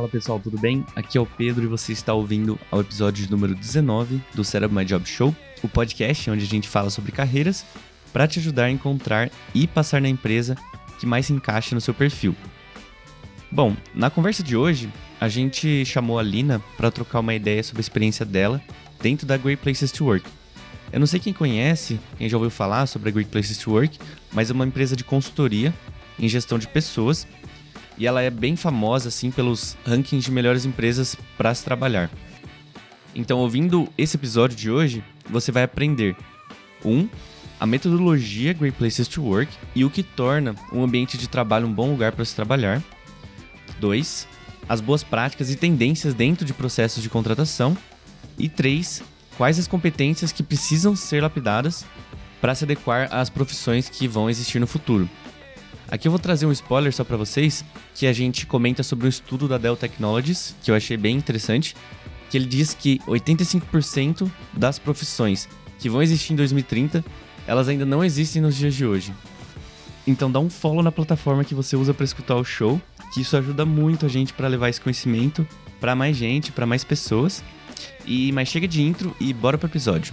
Fala pessoal, tudo bem? Aqui é o Pedro e você está ouvindo ao episódio número 19 do Setup My Job Show, o podcast onde a gente fala sobre carreiras para te ajudar a encontrar e passar na empresa que mais se encaixe no seu perfil. Bom, na conversa de hoje, a gente chamou a Lina para trocar uma ideia sobre a experiência dela dentro da Great Places to Work. Eu não sei quem conhece, quem já ouviu falar sobre a Great Places to Work, mas é uma empresa de consultoria em gestão de pessoas e ela é bem famosa assim pelos rankings de melhores empresas para se trabalhar. Então, ouvindo esse episódio de hoje, você vai aprender a metodologia Great Places to Work e o que torna um ambiente de trabalho um bom lugar para se trabalhar. 2, as boas práticas e tendências dentro de processos de contratação. E 3, quais as competências que precisam ser lapidadas para se adequar às profissões que vão existir no futuro. Aqui eu vou trazer um spoiler só para vocês, que a gente comenta sobre um estudo da Dell Technologies, que eu achei bem interessante, que ele diz que 85% das profissões que vão existir em 2030, elas ainda não existem nos dias de hoje. Então dá um follow na plataforma que você usa para escutar o show, que isso ajuda muito a gente para levar esse conhecimento para mais gente, para mais pessoas. Mas chega de intro e bora pro episódio.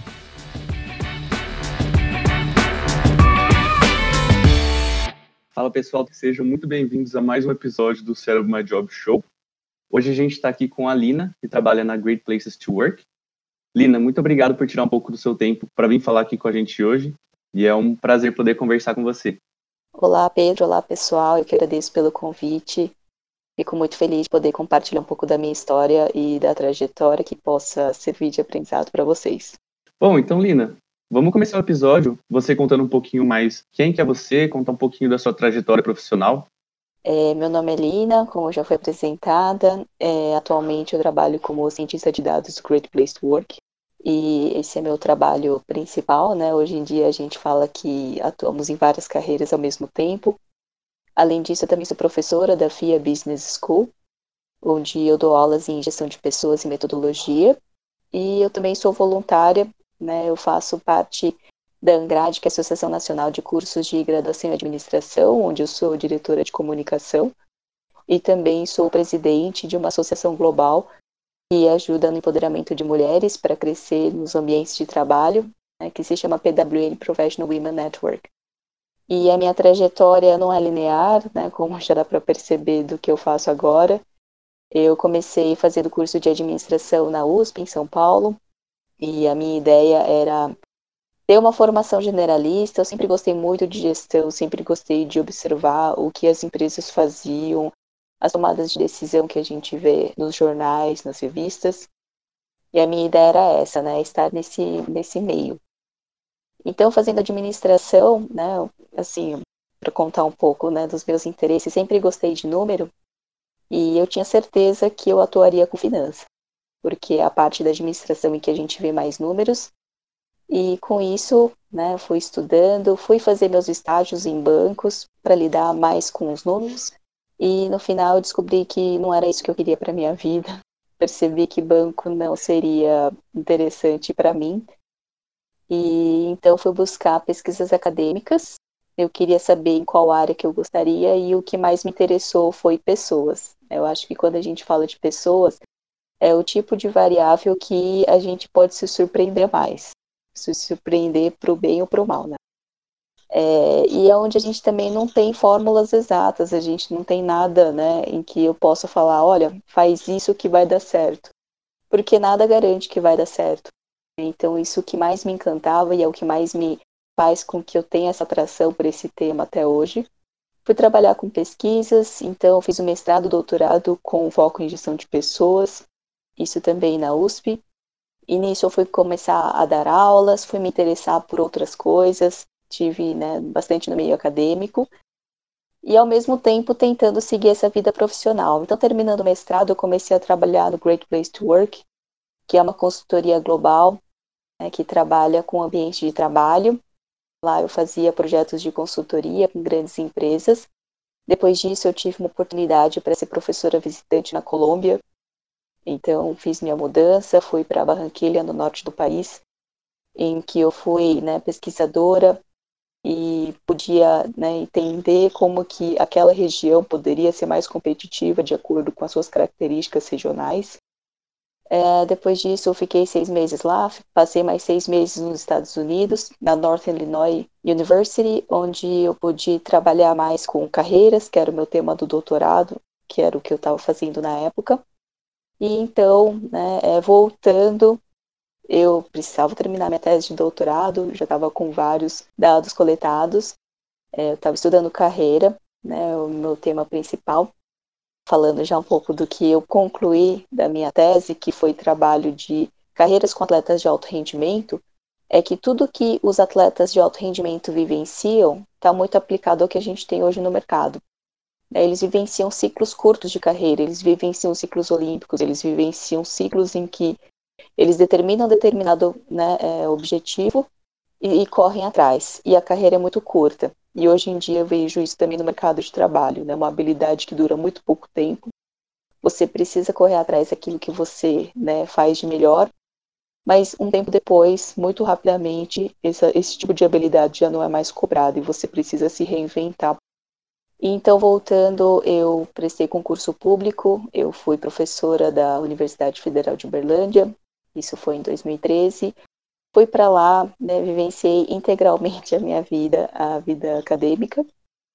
Fala pessoal, sejam muito bem-vindos a mais um episódio do Setup My Job Show. Hoje a gente está aqui com a Lina, que trabalha na Great Places to Work. Lina, muito obrigado por tirar um pouco do seu tempo para vir falar aqui com a gente hoje. E é um prazer poder conversar com você. Olá Pedro, olá pessoal, eu que agradeço pelo convite. Fico muito feliz de poder compartilhar um pouco da minha história e da trajetória que possa servir de aprendizado para vocês. Bom, então Lina, vamos começar o episódio, você contando um pouquinho mais quem que é você, contar um pouquinho da sua trajetória profissional. Meu nome é Lina, como já foi apresentada. Atualmente eu trabalho como cientista de dados do Great Place to Work. E esse é meu trabalho principal, né? Hoje em dia a gente fala que atuamos em várias carreiras ao mesmo tempo. Além disso, eu também sou professora da FIA Business School, onde eu dou aulas em gestão de pessoas e metodologia. E eu também sou voluntária, né? Eu faço parte da ANGRAD, que é a Associação Nacional de Cursos de Graduação em Administração, onde eu sou diretora de comunicação. E também sou presidente de uma associação global que ajuda no empoderamento de mulheres para crescer nos ambientes de trabalho, né, que se chama PWN Professional Women Network. E a minha trajetória não é linear, né, como já dá para perceber do que eu faço agora. Eu comecei fazendo curso de administração na USP, em São Paulo, e a minha ideia era ter uma formação generalista. Eu sempre gostei muito de gestão, sempre gostei de observar o que as empresas faziam, as tomadas de decisão que a gente vê nos jornais, nas revistas. E a minha ideia era essa, né, estar nesse meio. Então, fazendo administração, né, assim, para contar um pouco, né, dos meus interesses, sempre gostei de número e eu tinha certeza que eu atuaria com finanças, porque é a parte da administração em que a gente vê mais números. E com isso, né, fui estudando, fui fazer meus estágios em bancos para lidar mais com os números. E no final eu descobri que não era isso que eu queria para minha vida. Percebi que banco não seria interessante para mim. E então fui buscar pesquisas acadêmicas. Eu queria saber em qual área que eu gostaria e o que mais me interessou foi pessoas. Eu acho que quando a gente fala de pessoas, é o tipo de variável que a gente pode se surpreender mais. Se surpreender para o bem ou para o mal, né? E é onde a gente também não tem fórmulas exatas, a gente não tem nada, né, em que eu possa falar, olha, faz isso que vai dar certo. Porque nada garante que vai dar certo. Então, isso que mais me encantava e é o que mais me faz com que eu tenha essa atração por esse tema até hoje. Fui trabalhar com pesquisas, então fiz o mestrado, doutorado com foco em gestão de pessoas, isso também na USP. E nisso eu fui começar a dar aulas, fui me interessar por outras coisas, tive, né, bastante no meio acadêmico. E ao mesmo tempo tentando seguir essa vida profissional. Então, terminando o mestrado, eu comecei a trabalhar no Great Place to Work, que é uma consultoria global, né, que trabalha com ambiente de trabalho. Lá eu fazia projetos de consultoria com grandes empresas. Depois disso, eu tive uma oportunidade para ser professora visitante na Colômbia. Então, fiz minha mudança, fui para Barranquilla, no norte do país, em que eu fui, né, pesquisadora e podia, né, entender como que aquela região poderia ser mais competitiva de acordo com as suas características regionais. Depois disso, eu fiquei 6 meses lá, passei mais 6 meses nos Estados Unidos, na Northern Illinois University, onde eu pude trabalhar mais com carreiras, que era o meu tema do doutorado, que era o que eu estava fazendo na época. E então, né, voltando, eu precisava terminar minha tese de doutorado, já estava com vários dados coletados, eu estava estudando carreira, né, o meu tema principal, falando já um pouco do que eu concluí da minha tese, que foi trabalho de carreiras com atletas de alto rendimento, é que tudo que os atletas de alto rendimento vivenciam está muito aplicado ao que a gente tem hoje no mercado. Eles vivenciam ciclos curtos de carreira, eles vivenciam ciclos olímpicos, eles vivenciam ciclos em que eles determinam determinado, né, objetivo e correm atrás. E a carreira é muito curta. E hoje em dia eu vejo isso também no mercado de trabalho, né? Uma habilidade que dura muito pouco tempo. Você precisa correr atrás daquilo que você, né, faz de melhor, mas um tempo depois, muito rapidamente, esse tipo de habilidade já não é mais cobrado e você precisa se reinventar. E então, voltando, eu prestei concurso público, eu fui professora da Universidade Federal de Uberlândia, isso foi em 2013. Fui para lá, né, vivenciei integralmente a vida acadêmica,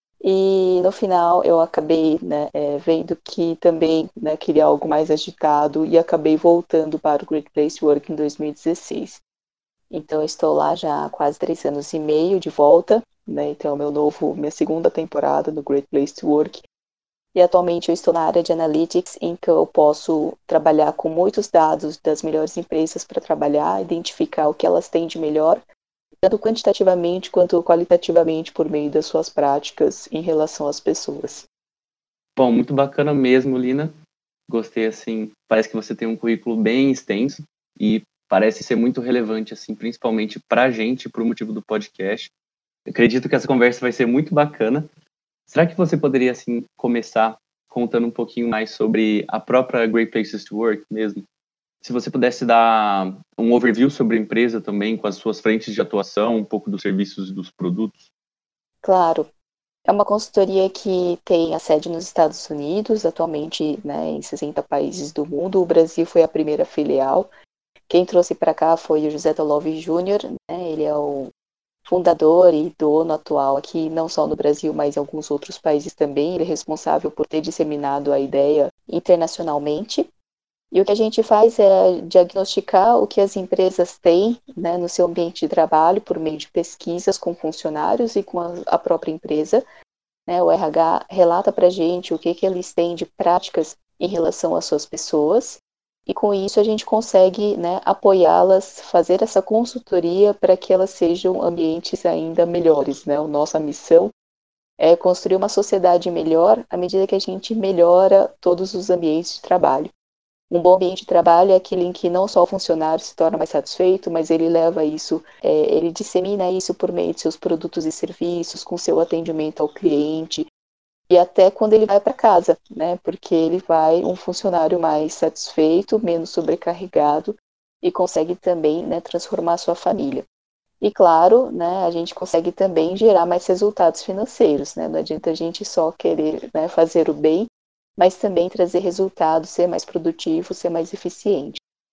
e no final eu acabei, né, vendo que também, né, queria algo mais agitado e acabei voltando para o Great Place to Work em 2016. Então eu estou lá já há quase 3 anos e meio de volta, né, então minha segunda temporada no Great Place to Work. E atualmente eu estou na área de Analytics, em que eu posso trabalhar com muitos dados das melhores empresas para trabalhar, identificar o que elas têm de melhor, tanto quantitativamente quanto qualitativamente por meio das suas práticas em relação às pessoas. Bom, muito bacana mesmo, Lina. Gostei, assim, parece que você tem um currículo bem extenso e parece ser muito relevante, assim, principalmente para a gente, para o motivo do podcast. Eu acredito que essa conversa vai ser muito bacana. Será que você poderia, assim, começar contando um pouquinho mais sobre a própria Great Places to Work mesmo? Se você pudesse dar um overview sobre a empresa também, com as suas frentes de atuação, um pouco dos serviços e dos produtos. Claro, é uma consultoria que tem a sede nos Estados Unidos, atualmente, né, em 60 países do mundo. O Brasil foi a primeira filial. Quem trouxe para cá foi o José Tolove Júnior, né, ele é o fundador e dono atual aqui, não só no Brasil, mas em alguns outros países também. Ele é responsável por ter disseminado a ideia internacionalmente. E o que a gente faz é diagnosticar o que as empresas têm, né, no seu ambiente de trabalho por meio de pesquisas com funcionários e com a própria empresa. Né, o RH relata para a gente o que eles têm de práticas em relação às suas pessoas. E com isso a gente consegue, né, apoiá-las, fazer essa consultoria para que elas sejam ambientes ainda melhores. Né? A nossa missão é construir uma sociedade melhor à medida que a gente melhora todos os ambientes de trabalho. Um bom ambiente de trabalho é aquele em que não só o funcionário se torna mais satisfeito, mas ele leva isso, ele dissemina isso por meio de seus produtos e serviços, com seu atendimento ao cliente, e até quando ele vai para casa, né? Porque ele vai um funcionário mais satisfeito, menos sobrecarregado e consegue também, né, transformar a sua família. E claro, né, a gente consegue também gerar mais resultados financeiros, né? Não adianta a gente só querer, né, fazer o bem, mas também trazer resultados, ser mais produtivo, ser mais eficiente.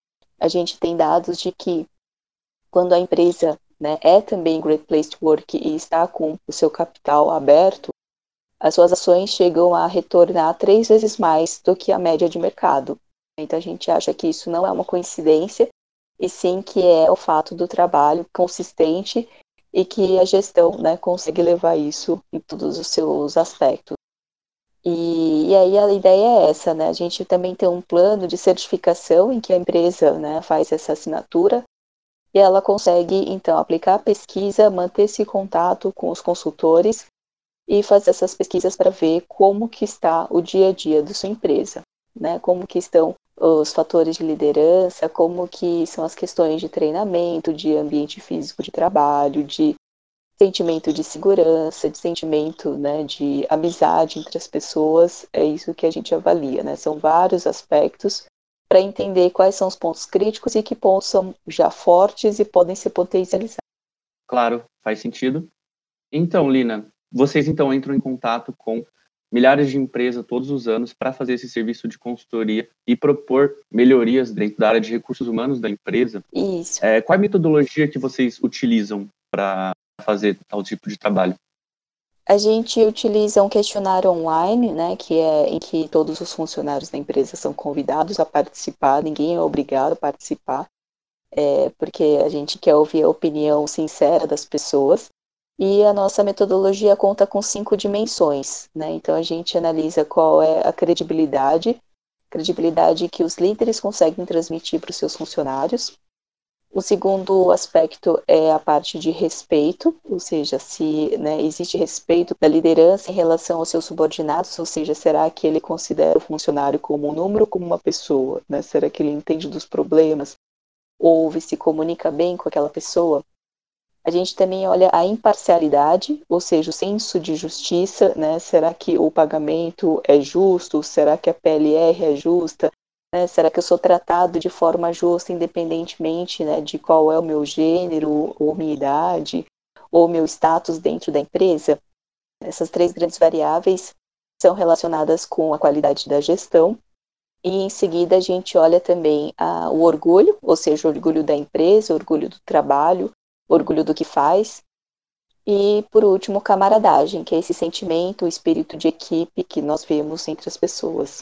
A gente tem dados de que quando a empresa, né, é também Great Place to Work e está com o seu capital aberto, as suas ações chegam a retornar 3 vezes mais do que a média de mercado. Então a gente acha que isso não é uma coincidência, e sim que é o fato do trabalho consistente e que a gestão, né, consegue levar isso em todos os seus aspectos. E aí a ideia é essa, né? A gente também tem um plano de certificação em que a empresa, né, faz essa assinatura e ela consegue, então, aplicar a pesquisa, manter esse contato com os consultores e fazer essas pesquisas para ver como que está o dia a dia da sua empresa, né? Como que estão os fatores de liderança, como que são as questões de treinamento, de ambiente físico de trabalho, de sentimento de segurança, de sentimento, né, de amizade entre as pessoas. É isso que a gente avalia, né? São vários aspectos para entender quais são os pontos críticos e que pontos são já fortes e podem ser potencializados. Claro, faz sentido. Então, Lina, vocês então entram em contato com milhares de empresas todos os anos para fazer esse serviço de consultoria e propor melhorias dentro da área de recursos humanos da empresa. Isso. Qual a metodologia que vocês utilizam para fazer tal tipo de trabalho? A gente utiliza um questionário online, né, que é em que todos os funcionários da empresa são convidados a participar, ninguém é obrigado a participar, porque a gente quer ouvir a opinião sincera das pessoas. E a nossa metodologia conta com 5 dimensões, né? Então a gente analisa qual é a credibilidade que os líderes conseguem transmitir para os seus funcionários. O segundo aspecto é a parte de respeito, ou seja, se, né, existe respeito da liderança em relação aos seus subordinados, ou seja, será que ele considera o funcionário como um número ou como uma pessoa? Né? Será que ele entende dos problemas? Ouve, se comunica bem com aquela pessoa? A gente também olha a imparcialidade, ou seja, o senso de justiça, né? Será que o pagamento é justo? Será que a PLR é justa? Né? Será que eu sou tratado de forma justa, independentemente, né, de qual é o meu gênero, ou minha idade, ou meu status dentro da empresa? Essas 3 grandes variáveis são relacionadas com a qualidade da gestão. E em seguida a gente olha também o orgulho, ou seja, o orgulho da empresa, o orgulho do trabalho, orgulho do que faz. E, por último, camaradagem, que é esse sentimento, o espírito de equipe que nós vemos entre as pessoas.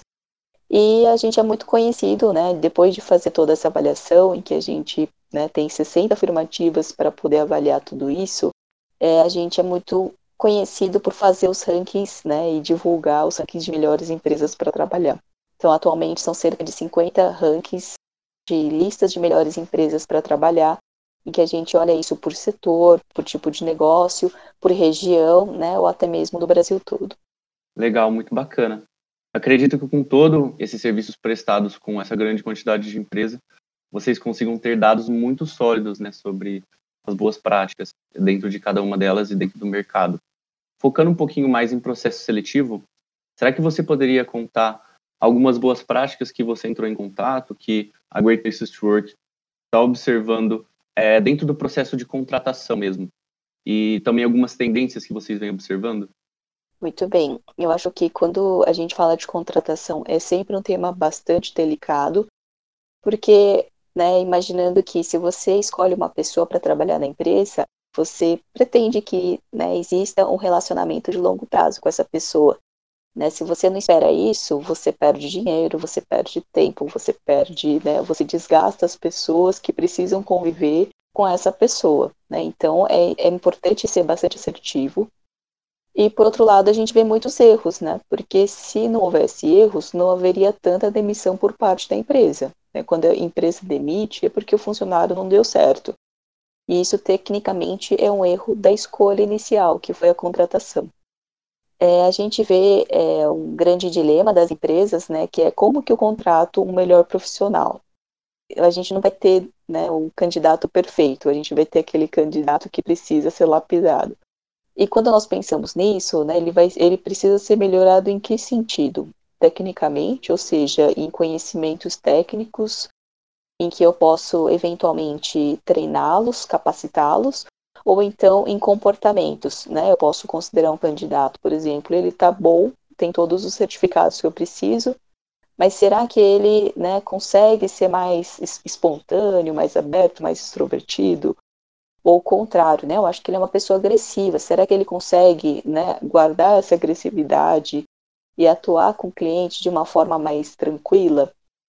E a gente é muito conhecido, né, depois de fazer toda essa avaliação, em que a gente, né, tem 60 afirmativas para poder avaliar tudo isso, a gente é muito conhecido por fazer os rankings, né, e divulgar os rankings de melhores empresas para trabalhar. Então, atualmente, são cerca de 50 rankings de listas de melhores empresas para trabalhar, em que a gente olha isso por setor, por tipo de negócio, por região, né, ou até mesmo do Brasil todo. Legal, muito bacana. Acredito que com todo esses serviços prestados com essa grande quantidade de empresa, vocês consigam ter dados muito sólidos, né, sobre as boas práticas dentro de cada uma delas e dentro do mercado. Focando um pouquinho mais em processo seletivo, será que você poderia contar algumas boas práticas que você entrou em contato, que a Great Places to Work está observando dentro do processo de contratação mesmo? E também algumas tendências que vocês vêm observando? Muito bem. Eu acho que quando a gente fala de contratação é sempre um tema bastante delicado, porque, né, imaginando que se você escolhe uma pessoa para trabalhar na empresa, você pretende que, né, exista um relacionamento de longo prazo com essa pessoa. Né? Se você não espera isso, você perde dinheiro, você perde tempo, você perde, né, você desgasta as pessoas que precisam conviver com essa pessoa. Né? Então, é importante ser bastante assertivo. E, por outro lado, a gente vê muitos erros, né? Porque se não houvesse erros, não haveria tanta demissão por parte da empresa. Né? Quando a empresa demite, é porque o funcionário não deu certo. E isso, tecnicamente, é um erro da escolha inicial, que foi a contratação. A gente vê um grande dilema das empresas, né, que é como que eu contrato um melhor profissional. A gente não vai ter, né, um candidato perfeito, a gente vai ter aquele candidato que precisa ser lapidado. E quando nós pensamos nisso, né, ele precisa ser melhorado em que sentido? Tecnicamente, ou seja, em conhecimentos técnicos, em que eu posso eventualmente treiná-los, capacitá-los, ou então em comportamentos, né? Eu posso considerar um candidato, por exemplo, ele está bom, tem todos os certificados que eu preciso, mas será que ele, né, consegue ser mais espontâneo, mais aberto, mais extrovertido? Ou o contrário, né? Eu acho que ele é uma pessoa agressiva. Será que ele consegue, né, guardar essa agressividade e atuar com o cliente de uma forma mais tranquila?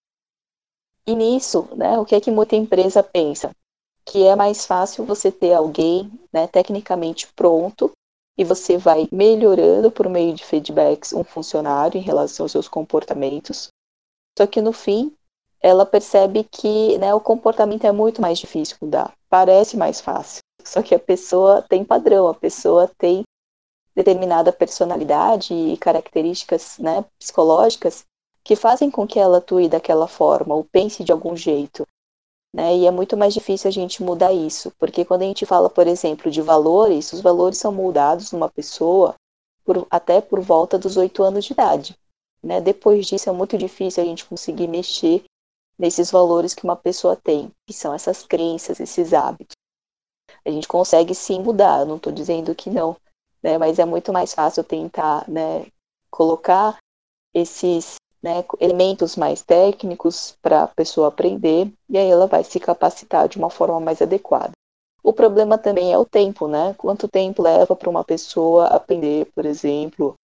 E nisso, né, o que é que muita empresa pensa? Que é mais fácil você ter alguém, né, tecnicamente pronto e você vai melhorando por meio de feedbacks um funcionário em relação aos seus comportamentos. Só que no fim, ela percebe que, né, o comportamento é muito mais difícil mudar. Parece mais fácil. Só que a pessoa tem padrão, a pessoa tem determinada personalidade e características, né, psicológicas que fazem com que ela atue daquela forma ou pense de algum jeito. Né? E é muito mais difícil a gente mudar isso, porque quando a gente fala, por exemplo, de valores, os valores são moldados numa pessoa até por volta dos 8 anos de idade. Né? Depois disso é muito difícil a gente conseguir mexer nesses valores que uma pessoa tem, que são essas crenças, esses hábitos. A gente consegue sim mudar, eu não estou dizendo que não, né? Mas é muito mais fácil tentar, né, colocar esses, né, elementos mais técnicos para a pessoa aprender, e aí ela vai se capacitar de uma forma mais adequada. O problema também é o tempo, né? Quanto tempo leva para uma pessoa aprender, por exemplo,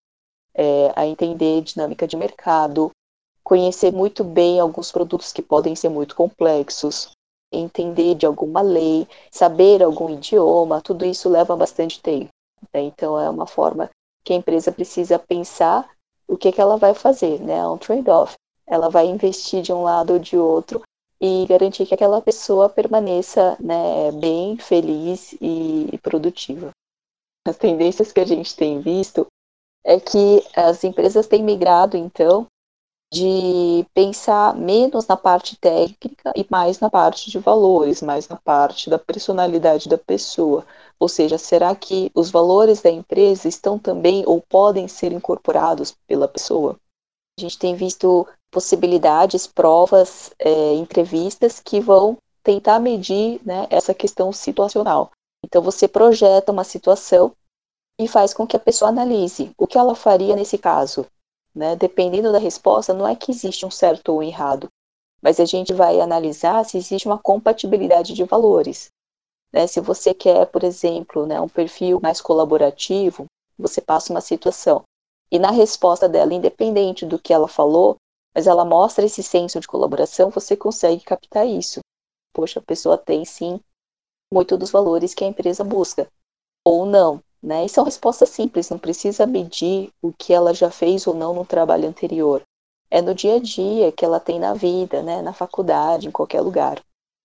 a entender dinâmica de mercado, conhecer muito bem alguns produtos que podem ser muito complexos, entender de alguma lei, saber algum idioma, tudo isso leva bastante tempo, né? Então é uma forma que a empresa precisa pensar o que ela vai fazer, né? É um trade-off. Ela vai investir de um lado ou de outro e garantir que aquela pessoa permaneça, né, bem, feliz e produtiva. As tendências que a gente tem visto é que as empresas têm migrado, então, de pensar menos na parte técnica e mais na parte de valores, mais na parte da personalidade da pessoa. Ou seja, será que os valores da empresa estão também ou podem ser incorporados pela pessoa? A gente tem visto possibilidades, provas, entrevistas que vão tentar medir, né, essa questão situacional. Então, você projeta uma situação e faz com que a pessoa analise o que ela faria nesse caso, né? Dependendo da resposta, não é que existe um certo ou errado, mas a gente vai analisar se existe uma compatibilidade de valores, né? Se você quer, por exemplo, né, um perfil mais colaborativo, você passa uma situação e na resposta dela, independente do que ela falou, mas ela mostra esse senso de colaboração, você consegue captar isso. Poxa, a pessoa tem sim muito dos valores que a empresa busca, ou não, né? E são respostas simples, não precisa medir o que ela já fez ou não no trabalho anterior. É no dia a dia que ela tem na vida, né? Na faculdade, em qualquer lugar.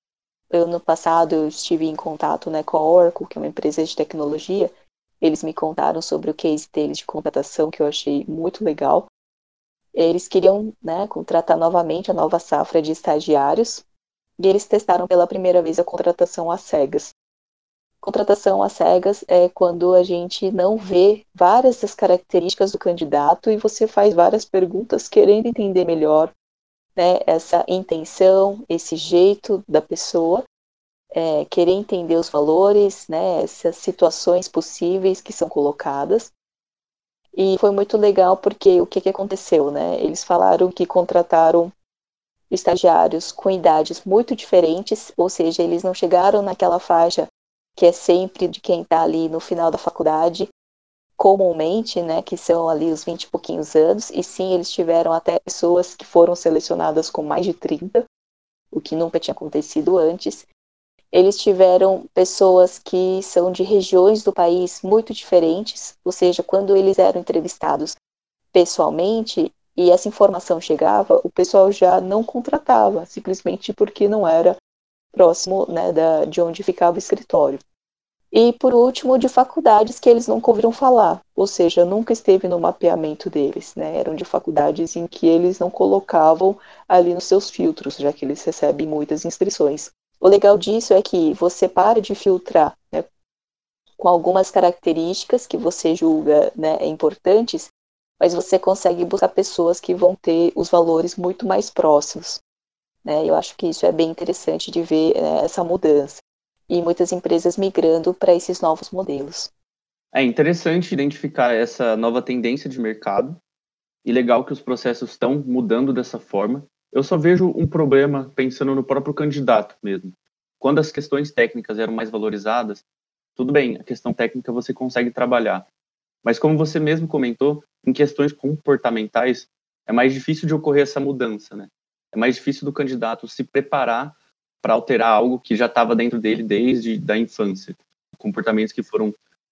No passado eu estive em contato, né, com a Oracle, que é uma empresa de tecnologia. Eles me contaram sobre o case deles de contratação, que eu achei muito legal. Eles queriam, né, contratar novamente a nova safra de estagiários, e eles testaram pela primeira vez a contratação às cegas. Contratação às cegas é quando a gente não vê várias das características do candidato e você faz várias perguntas querendo entender melhor, né, essa intenção, esse jeito da pessoa, querer entender os valores, né, essas situações possíveis que são colocadas. E foi muito legal porque o que aconteceu, né? Eles falaram que contrataram estagiários com idades muito diferentes, ou seja, eles não chegaram naquela faixa que é sempre de quem está ali no final da faculdade, comumente, né, que são ali os 20 e pouquinhos anos, e sim, eles tiveram até pessoas que foram selecionadas com mais de 30, o que nunca tinha acontecido antes. Eles tiveram pessoas que são de regiões do país muito diferentes, ou seja, quando eles eram entrevistados pessoalmente e essa informação chegava, o pessoal já não contratava, simplesmente porque não era próximo, né, de onde ficava o escritório. E, por último, de faculdades que eles nunca ouviram falar, ou seja, nunca esteve no mapeamento deles, né? Eram de faculdades em que eles não colocavam ali nos seus filtros, já que eles recebem muitas inscrições. O legal disso é que você para de filtrar, né, com algumas características que você julga, né, importantes, mas você consegue buscar pessoas que vão ter os valores muito mais próximos, né? Eu acho que isso é bem interessante de ver, essa mudança e muitas empresas migrando para esses novos modelos. É interessante identificar essa nova tendência de mercado e legal que os processos estão mudando dessa forma. Eu só vejo um problema pensando no próprio candidato mesmo. Quando as questões técnicas eram mais valorizadas, tudo bem, a questão técnica você consegue trabalhar. Mas como você mesmo comentou, em questões comportamentais, é mais difícil de ocorrer essa mudança, né? É mais difícil do candidato se preparar para alterar algo que já estava dentro dele desde a infância, comportamentos que foram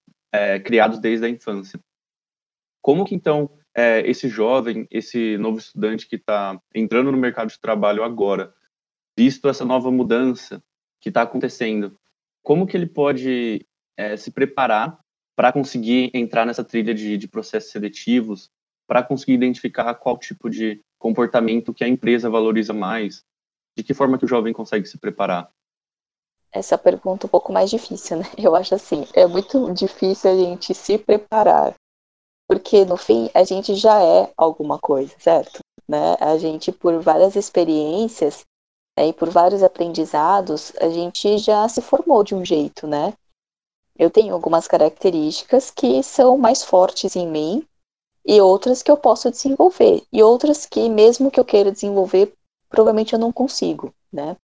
criados desde a infância. Como que, então, esse jovem, esse novo estudante que está entrando no mercado de trabalho agora, visto essa nova mudança que está acontecendo, como que ele pode se preparar para conseguir entrar nessa trilha de processos seletivos, para conseguir identificar qual tipo de comportamento que a empresa valoriza mais? De que forma que o jovem consegue se preparar? Essa pergunta é um pouco mais difícil, né? Eu acho assim, é muito difícil a gente se preparar, porque no fim a gente já é alguma coisa, certo? Né? A gente, por várias experiências, né, e por vários aprendizados, a gente já se formou de um jeito, né? Eu tenho algumas características que são mais fortes em mim e outras que eu posso desenvolver. E outras que, mesmo que eu queira desenvolver, provavelmente eu não consigo, né?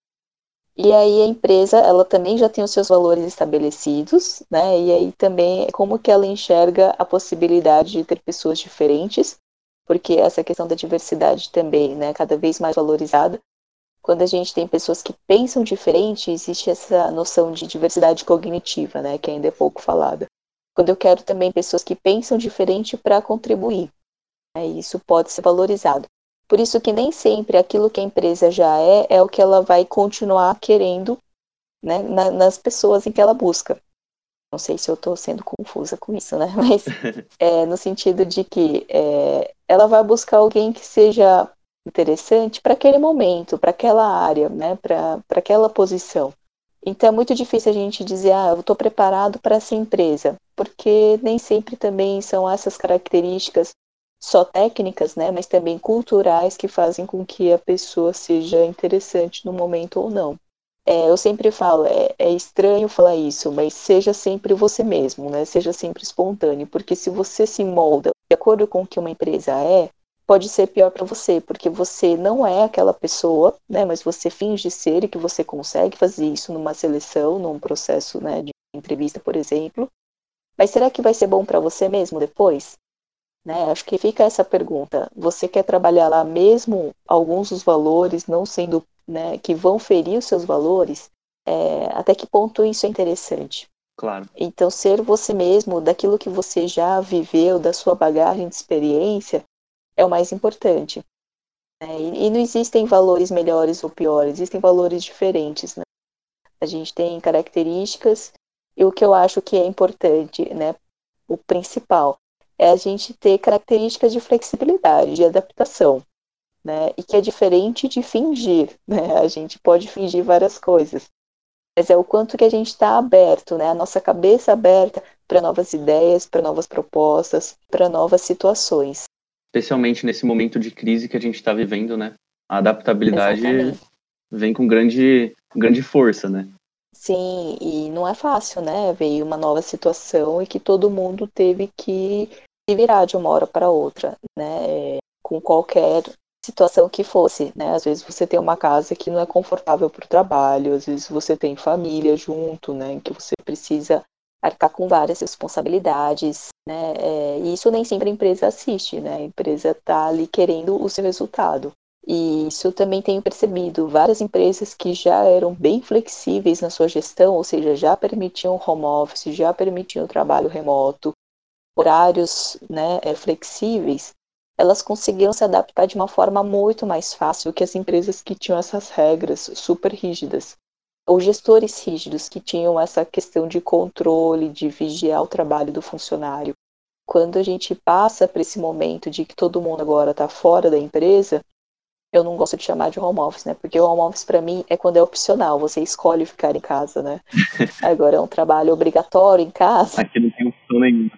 E aí a empresa, ela também já tem os seus valores estabelecidos, né? E aí também é como que ela enxerga a possibilidade de ter pessoas diferentes, porque essa questão da diversidade também, né, cada vez mais valorizada. Quando a gente tem pessoas que pensam diferente, existe essa noção de diversidade cognitiva, né, que ainda é pouco falada. Quando eu quero também pessoas que pensam diferente para contribuir, né, isso pode ser valorizado. Por isso que nem sempre aquilo que a empresa já é o que ela vai continuar querendo, né, nas pessoas em que ela busca. Não sei se eu estou sendo confusa com isso, né? Mas no sentido de que ela vai buscar alguém que seja interessante para aquele momento, para aquela área, né? Para aquela posição. Então é muito difícil a gente dizer, eu estou preparado para essa empresa, porque nem sempre também são essas características só técnicas, né? Mas também culturais que fazem com que a pessoa seja interessante no momento ou não. Eu sempre falo, é estranho falar isso, mas seja sempre você mesmo, né? Seja sempre espontâneo, porque se você se molda de acordo com o que uma empresa pode ser pior para você, porque você não é aquela pessoa, né? Mas você finge ser e que você consegue fazer isso numa seleção, num processo, né, de entrevista, por exemplo. Mas será que vai ser bom para você mesmo depois? Né? Acho que fica essa pergunta. Você quer trabalhar lá mesmo alguns dos valores não sendo, né, que vão ferir os seus valores? Até que ponto isso é interessante? Claro. Então, ser você mesmo, daquilo que você já viveu, da sua bagagem de experiência, é o mais importante. Né? E não existem valores melhores ou piores, existem valores diferentes. Né? A gente tem características, e o que eu acho que é importante, né, o principal, é a gente ter características de flexibilidade, de adaptação, né? E que é diferente de fingir, né? A gente pode fingir várias coisas, mas é o quanto que a gente está aberto, né? A nossa cabeça aberta para novas ideias, para novas propostas, para novas situações. Especialmente nesse momento de crise que a gente está vivendo, né? A adaptabilidade Exatamente. vem com grande força, né? Sim, e não é fácil, né? Veio uma nova situação e que todo mundo teve que se virar de uma hora para outra, né? Com qualquer situação que fosse, né? Às vezes você tem uma casa que não é confortável para o trabalho, às vezes você tem família junto, né? Em que você precisa arcar com várias responsabilidades, né? E isso nem sempre a empresa assiste, né? A empresa está ali querendo o seu resultado. E isso eu também tenho percebido. Várias empresas que já eram bem flexíveis na sua gestão, ou seja, já permitiam home office, já permitiam trabalho remoto, horários, né, flexíveis, elas conseguiram se adaptar de uma forma muito mais fácil que as empresas que tinham essas regras super rígidas. Ou gestores rígidos que tinham essa questão de controle, de vigiar o trabalho do funcionário. Quando a gente passa para esse momento de que todo mundo agora está fora da empresa, eu não gosto de chamar de home office, né? Porque o home office para mim é quando é opcional, você escolhe ficar em casa, né? Agora é um trabalho obrigatório em casa. Aqui não tem opção nenhuma.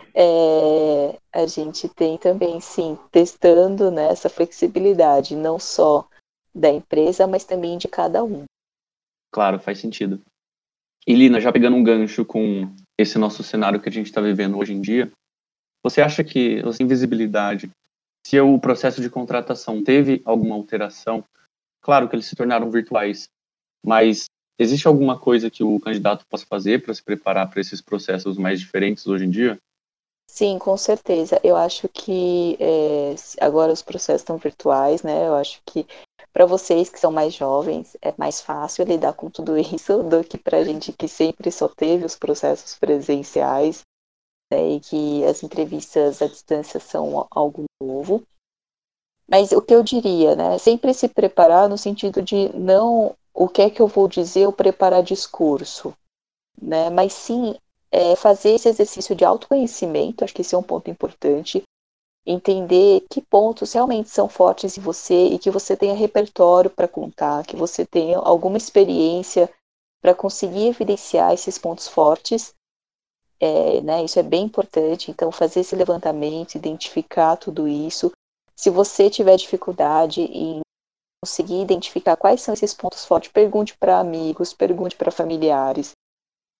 A gente tem também, sim, testando, né, essa flexibilidade, não só da empresa, mas também de cada um. Claro, faz sentido. E Lina, já pegando um gancho com esse nosso cenário que a gente está vivendo hoje em dia, você acha que essa invisibilidade, se o processo de contratação teve alguma alteração, claro que eles se tornaram virtuais, mas existe alguma coisa que o candidato possa fazer para se preparar para esses processos mais diferentes hoje em dia? Sim, com certeza. Eu acho que agora os processos estão virtuais, né? Eu acho que para vocês que são mais jovens é mais fácil lidar com tudo isso do que para a gente que sempre só teve os processos presenciais, né? E que as entrevistas à distância são algo novo. Mas o que eu diria, né? Sempre se preparar no sentido de não o que é que eu vou dizer ou preparar discurso, né? Mas sim fazer esse exercício de autoconhecimento, acho que esse é um ponto importante, entender que pontos realmente são fortes em você e que você tenha repertório para contar, que você tenha alguma experiência para conseguir evidenciar esses pontos fortes, né? Isso é bem importante, então fazer esse levantamento, identificar tudo isso. Se você tiver dificuldade em conseguir identificar quais são esses pontos fortes, pergunte para amigos, pergunte para familiares.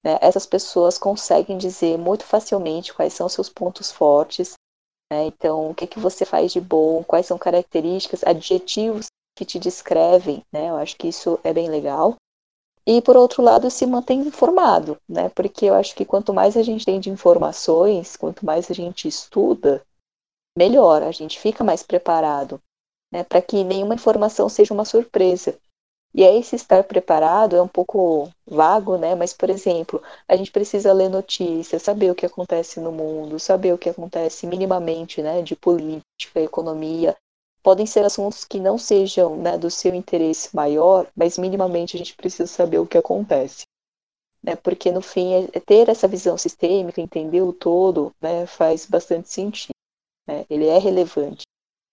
né? Essas pessoas conseguem dizer muito facilmente quais são seus pontos fortes, né? Então, o que que você faz de bom, quais são características, adjetivos que te descrevem, né? Eu acho que isso é bem legal. E, por outro lado, se mantém informado, né? Porque eu acho que quanto mais a gente tem de informações, quanto mais a gente estuda, melhor, a gente fica mais preparado, né? Para que nenhuma informação seja uma surpresa. E aí, esse estar preparado é um pouco vago, né? Mas, por exemplo, a gente precisa ler notícias, saber o que acontece no mundo, saber o que acontece minimamente, né? De política, economia. Podem ser assuntos que não sejam, né, do seu interesse maior, mas minimamente a gente precisa saber o que acontece, né? Porque, no fim, ter essa visão sistêmica, entender o todo, né, faz bastante sentido, né? Ele é relevante.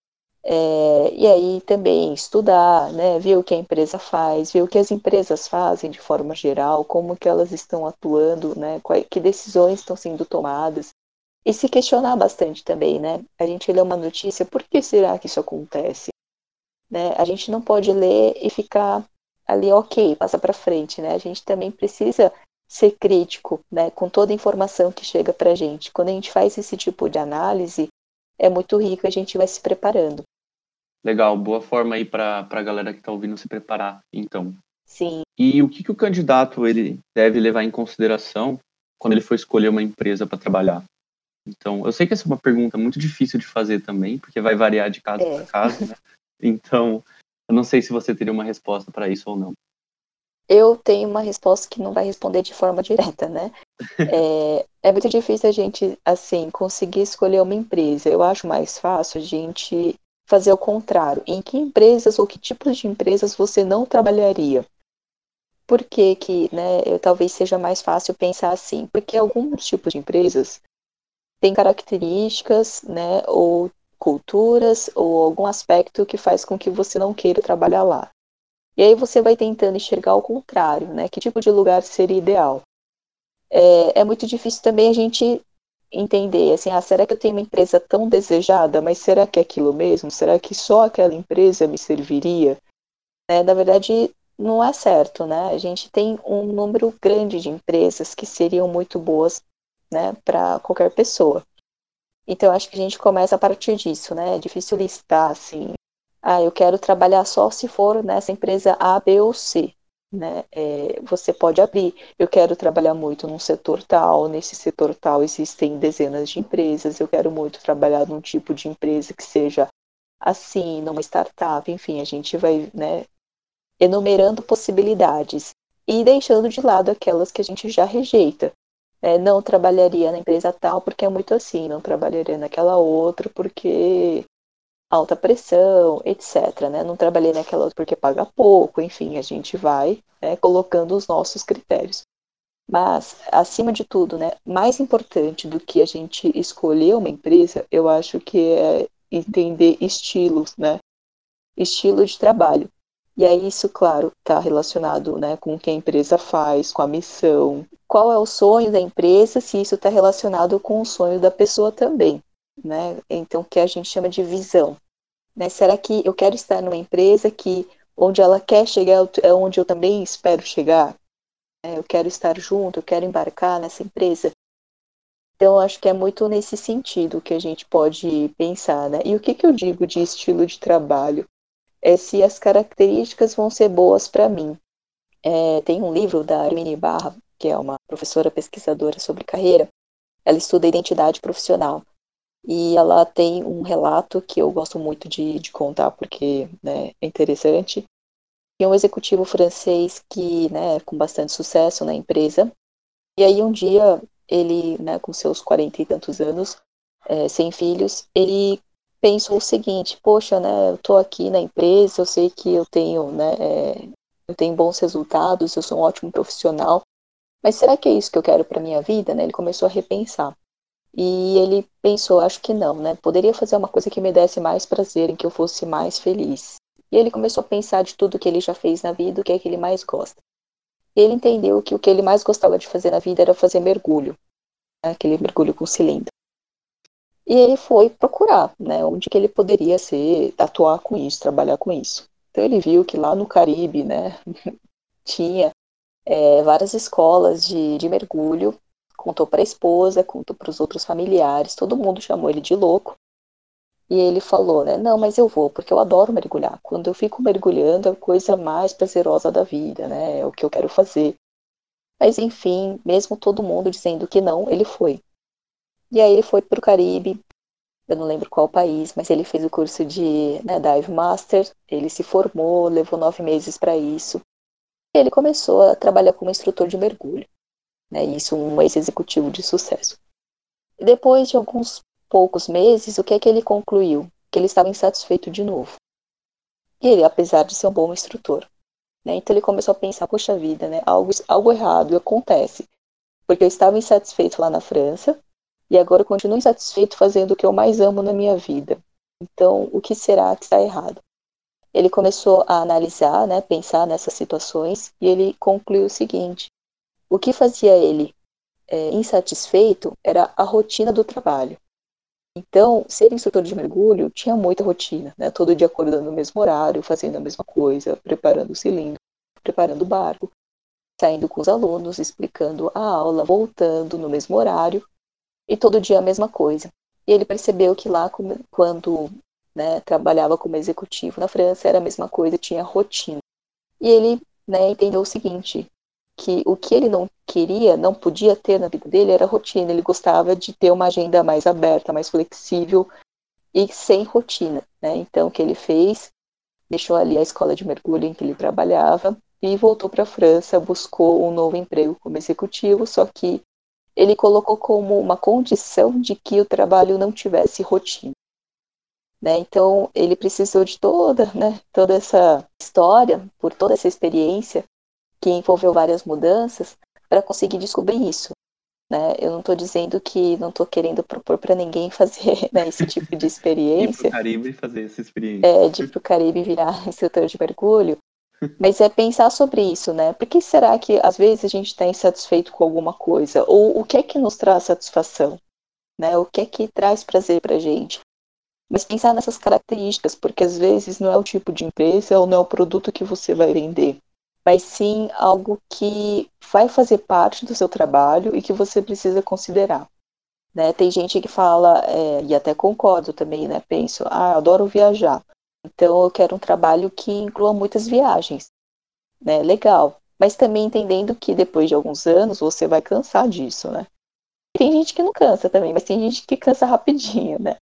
E aí também estudar, né, ver o que a empresa faz, ver o que as empresas fazem de forma geral, como que elas estão atuando, né, que decisões estão sendo tomadas, e se questionar bastante também, né? A gente lê uma notícia, por que será que isso acontece? Né? A gente não pode ler e ficar ali, ok, passa para frente, né? A gente também precisa ser crítico, né, com toda a informação que chega para a gente. Quando a gente faz esse tipo de análise, é muito rico, a gente vai se preparando. Legal, boa forma aí para a galera que está ouvindo se preparar, então. Sim. E o que, que o candidato ele deve levar em consideração quando ele for escolher uma empresa para trabalhar? Então, eu sei que essa é uma pergunta muito difícil de fazer também, porque vai variar de caso para caso, né? Então, eu não sei se você teria uma resposta para isso ou não. Eu tenho uma resposta que não vai responder de forma direta, né? É muito difícil a gente, assim, conseguir escolher uma empresa. Eu acho mais fácil a gente fazer o contrário. Em que empresas ou que tipos de empresas você não trabalharia? Por que que, né, talvez seja mais fácil pensar assim? Porque alguns tipos de empresas têm características, né, ou culturas, ou algum aspecto que faz com que você não queira trabalhar lá. E aí você vai tentando enxergar o contrário, né? Que tipo de lugar seria ideal? É muito difícil também a gente entender, assim, será que eu tenho uma empresa tão desejada, mas será que é aquilo mesmo? Será que só aquela empresa me serviria? Na verdade, não é certo, né? A gente tem um número grande de empresas que seriam muito boas, né, para qualquer pessoa. Então, acho que a gente começa a partir disso, né? É difícil listar, assim, eu quero trabalhar só se for nessa empresa A, B ou C, né? Você pode abrir, eu quero trabalhar muito num setor tal, nesse setor tal existem dezenas de empresas, eu quero muito trabalhar num tipo de empresa que seja assim, numa startup, enfim, a gente vai, né, enumerando possibilidades e deixando de lado aquelas que a gente já rejeita. Não trabalharia na empresa tal porque é muito assim, não trabalharia naquela outra porque alta pressão, etc. Né? Não trabalhei naquela outra porque paga pouco, enfim, a gente vai, né, colocando os nossos critérios. Mas, acima de tudo, né, mais importante do que a gente escolher uma empresa, eu acho que é entender estilos, né? Estilo de trabalho. E aí isso, claro, está relacionado, né, com o que a empresa faz, com a missão. Qual é o sonho da empresa, se isso está relacionado com o sonho da pessoa também, né? Então, o que a gente chama de visão. Né? Será que eu quero estar numa empresa que onde ela quer chegar é onde eu também espero chegar? Eu quero estar junto, eu quero embarcar nessa empresa. Então, eu acho que é muito nesse sentido que a gente pode pensar, né? E o que que eu digo de estilo de trabalho? É se as características vão ser boas para mim. Tem um livro da Armine Barra, que é uma professora pesquisadora sobre carreira, ela estuda identidade profissional. E ela tem um relato que eu gosto muito de contar, porque, né, é interessante. E é um executivo francês que, né, com bastante sucesso na empresa. E aí um dia ele, né, com seus 40 e tantos anos, sem filhos, ele pensou o seguinte: poxa, né, eu tô aqui na empresa, eu sei que eu tenho, né, eu tenho bons resultados, eu sou um ótimo profissional, mas será que é isso que eu quero para minha vida, né? Ele começou a repensar. E ele pensou, acho que não, né? Poderia fazer uma coisa que me desse mais prazer, em que eu fosse mais feliz. E ele começou a pensar de tudo que ele já fez na vida, o que é que ele mais gosta. E ele entendeu que o que ele mais gostava de fazer na vida era fazer mergulho, né? Aquele mergulho com cilindro. E ele foi procurar, né, onde que ele poderia atuar com isso, trabalhar com isso. Então ele viu que lá no Caribe, né, tinha várias escolas de mergulho, contou para a esposa, contou para os outros familiares, todo mundo chamou ele de louco. E ele falou, né, não, mas eu vou, porque eu adoro mergulhar. Quando eu fico mergulhando, é a coisa mais prazerosa da vida, né, é o que eu quero fazer. Mas enfim, mesmo todo mundo dizendo que não, ele foi. E aí ele foi para o Caribe, eu não lembro qual país, mas ele fez o curso de, né, Dive Master, ele se formou, levou 9 meses para isso. E ele começou a trabalhar como instrutor de mergulho, né, isso um ex-executivo de sucesso. E depois de alguns poucos meses, o que é que ele concluiu? Que ele estava insatisfeito de novo. E ele, apesar de ser um bom instrutor, né, então ele começou a pensar, poxa vida, né, algo errado acontece, porque eu estava insatisfeito lá na França, e agora eu continuo insatisfeito fazendo o que eu mais amo na minha vida. Então, o que será que está errado? Ele começou a analisar, né, pensar nessas situações, e ele concluiu o seguinte: o que fazia ele insatisfeito era a rotina do trabalho. Então, ser instrutor de mergulho tinha muita rotina, né? Todo dia acordando no mesmo horário, fazendo a mesma coisa, preparando o cilindro, preparando o barco, saindo com os alunos, explicando a aula, voltando no mesmo horário, e todo dia a mesma coisa. E ele percebeu que lá, quando, né, trabalhava como executivo na França, era a mesma coisa, tinha rotina. E ele, né, entendeu o seguinte, que o que ele não queria, não podia ter na vida dele era rotina. Ele gostava de ter uma agenda mais aberta, mais flexível e sem rotina, né? Então, o que ele fez? Deixou ali a escola de mergulho em que ele trabalhava e voltou para a França, buscou um novo emprego como executivo, só que ele colocou como uma condição de que o trabalho não tivesse rotina. Né? Então, ele precisou de toda essa história, por toda essa experiência, que envolveu várias mudanças, para conseguir descobrir isso. Né? Eu não estou dizendo que não estou querendo propor para ninguém fazer, né, esse tipo de Ir pro experiência, Caribe e fazer essa experiência. de ir para o Caribe virar instrutor de mergulho, mas é pensar sobre isso, né? Por que será que às vezes a gente está insatisfeito com alguma coisa? Ou o que é que nos traz satisfação? Né? O que é que traz prazer para a gente? Mas pensar nessas características, porque às vezes não é o tipo de empresa ou não é o produto que você vai vender, mas sim algo que vai fazer parte do seu trabalho e que você precisa considerar. Né? Tem gente que fala, e até concordo também, né? Penso, adoro viajar, então eu quero um trabalho que inclua muitas viagens. Né? Legal, mas também entendendo que depois de alguns anos você vai cansar disso, né? Tem gente que não cansa também, mas tem gente que cansa rapidinho, né?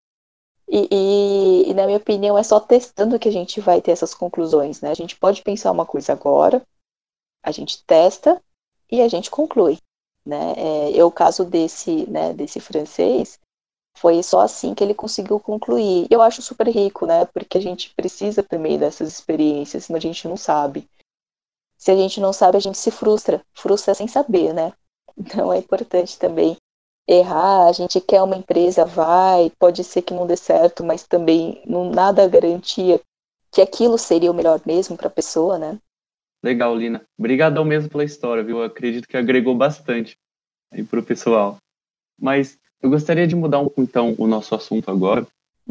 E, na minha opinião, é só testando que a gente vai ter essas conclusões, né? A gente pode pensar uma coisa agora, a gente testa e a gente conclui, né? O caso desse francês, foi só assim que ele conseguiu concluir. Eu acho super rico, né? Porque a gente precisa também dessas experiências, senão a gente não sabe. Se a gente não sabe, a gente se frustra sem saber, né? Então é importante também errar, a gente quer uma empresa, pode ser que não dê certo, mas também não nada garantia que aquilo seria o melhor mesmo para a pessoa, né? Legal, Lina. Obrigadão mesmo pela história, viu? Eu acredito que agregou bastante aí pro pessoal. Mas eu gostaria de mudar então o nosso assunto agora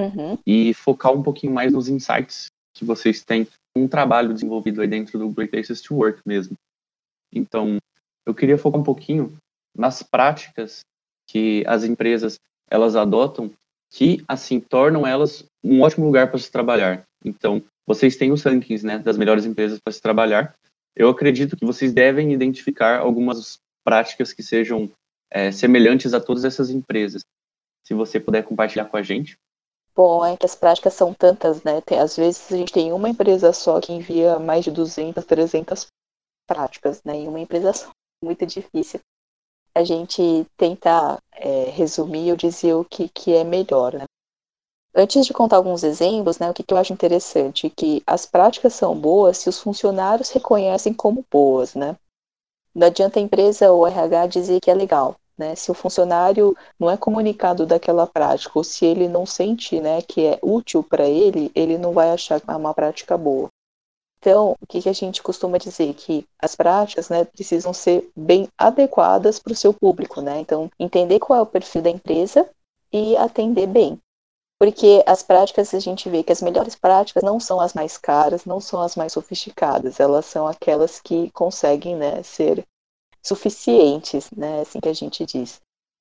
e focar um pouquinho mais nos insights que vocês têm com um trabalho desenvolvido aí dentro do Great Places to Work mesmo. Então, eu queria focar um pouquinho nas práticas que as empresas elas adotam que, assim, tornam elas um ótimo lugar para se trabalhar. Então, vocês têm os rankings, né, das melhores empresas para se trabalhar. Eu acredito que vocês devem identificar algumas práticas que sejam semelhantes a todas essas empresas. Se você puder compartilhar com a gente. Bom, é que as práticas são tantas, né? Às vezes a gente tem uma empresa só que envia mais de 200, 300 práticas, né? Em uma empresa só. Muito difícil a gente tentar resumir ou dizer o que é melhor, né? Antes de contar alguns exemplos, né, o que eu acho interessante? Que as práticas são boas se os funcionários reconhecem como boas, né? Não adianta a empresa ou o RH dizer que é legal, né? Se o funcionário não é comunicado daquela prática, ou se ele não sente, né, que é útil para ele, ele não vai achar que é uma prática boa. Então, o que a gente costuma dizer? Que as práticas, né, precisam ser bem adequadas para o seu público, né? Então, entender qual é o perfil da empresa e atender bem. Porque as práticas, a gente vê que as melhores práticas não são as mais caras, não são as mais sofisticadas, elas são aquelas que conseguem, né, ser suficientes, né, assim que a gente diz.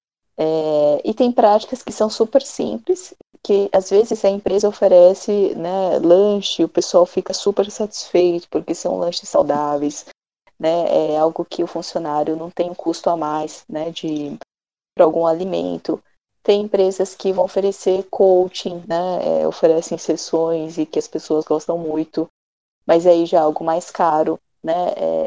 E tem práticas que são super simples, que às vezes a empresa oferece, né, lanche, o pessoal fica super satisfeito porque são lanches saudáveis, né, é algo que o funcionário não tem um custo a mais, né, para algum alimento. Tem empresas que vão oferecer coaching, né, oferecem sessões e que as pessoas gostam muito, mas aí já é algo mais caro, né,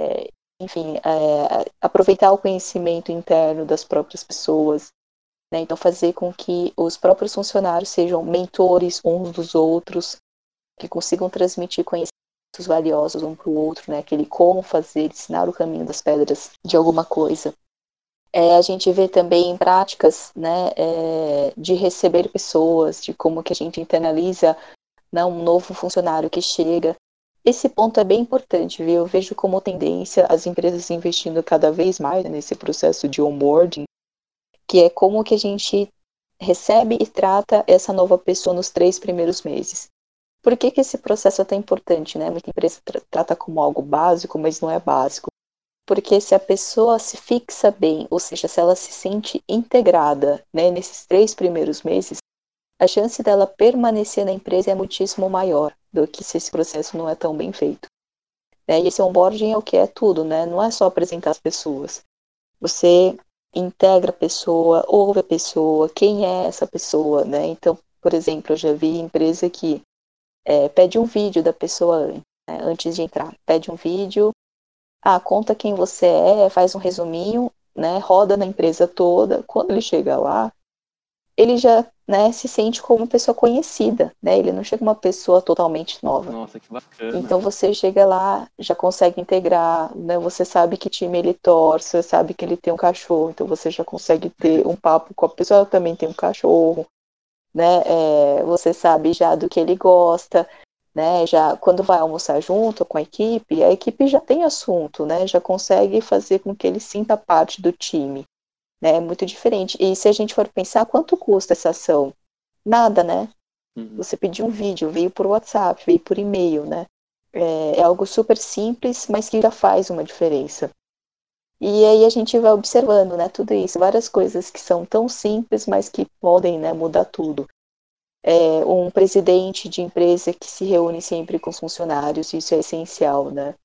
enfim, aproveitar o conhecimento interno das próprias pessoas, né, então fazer com que os próprios funcionários sejam mentores uns dos outros, que consigam transmitir conhecimentos valiosos um para o outro, né, aquele como fazer, ensinar o caminho das pedras de alguma coisa. A gente vê também práticas, né, de receber pessoas, de como que a gente internaliza, né, um novo funcionário que chega. Esse ponto é bem importante, viu? Eu vejo como tendência as empresas investindo cada vez mais nesse processo de onboarding, que é como que a gente recebe e trata essa nova pessoa nos 3 primeiros meses. Por que que esse processo é tão importante, né? Muita empresa trata como algo básico, mas não é básico. Porque se a pessoa se fixa bem, ou seja, se ela se sente integrada, né, nesses 3 primeiros meses, a chance dela permanecer na empresa é muitíssimo maior do que se esse processo não é tão bem feito. E esse onboarding é o que é tudo, né? Não é só apresentar as pessoas. Você integra a pessoa, ouve a pessoa, quem é essa pessoa, né? Então, por exemplo, eu já vi empresa que pede um vídeo da pessoa, né, antes de entrar. Pede um vídeo, conta quem você é, faz um resuminho, né? Roda na empresa toda. Quando ele chega lá, ele já, né, se sente como uma pessoa conhecida, né? Ele não chega uma pessoa totalmente nova. Nossa, que bacana. Então você chega lá, já consegue integrar, né? Você sabe que time ele torce, você sabe que ele tem um cachorro, então você já consegue ter um papo com a pessoa, ela também tem um cachorro, né? Você sabe já do que ele gosta, né? Já quando vai almoçar junto com a equipe já tem assunto, né? Já consegue fazer com que ele sinta parte do time, né? É muito diferente. E se a gente for pensar, quanto custa essa ação? Nada, né? Você pediu um vídeo, veio por WhatsApp, veio por e-mail, né? É algo super simples, mas que já faz uma diferença. E aí a gente vai observando, né, tudo isso, várias coisas que são tão simples, mas que podem, né, mudar tudo. Um presidente de empresa que se reúne sempre com os funcionários, isso é essencial, né?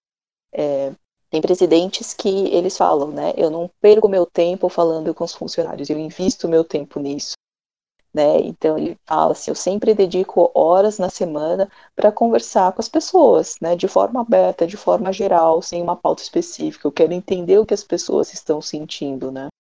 Tem presidentes que eles falam, né, eu não perco meu tempo falando com os funcionários, eu invisto meu tempo nisso. Né? Então ele fala assim, eu sempre dedico horas na semana para conversar com as pessoas, né? De forma aberta, de forma geral, sem uma pauta específica. Eu quero entender o que as pessoas estão sentindo, né?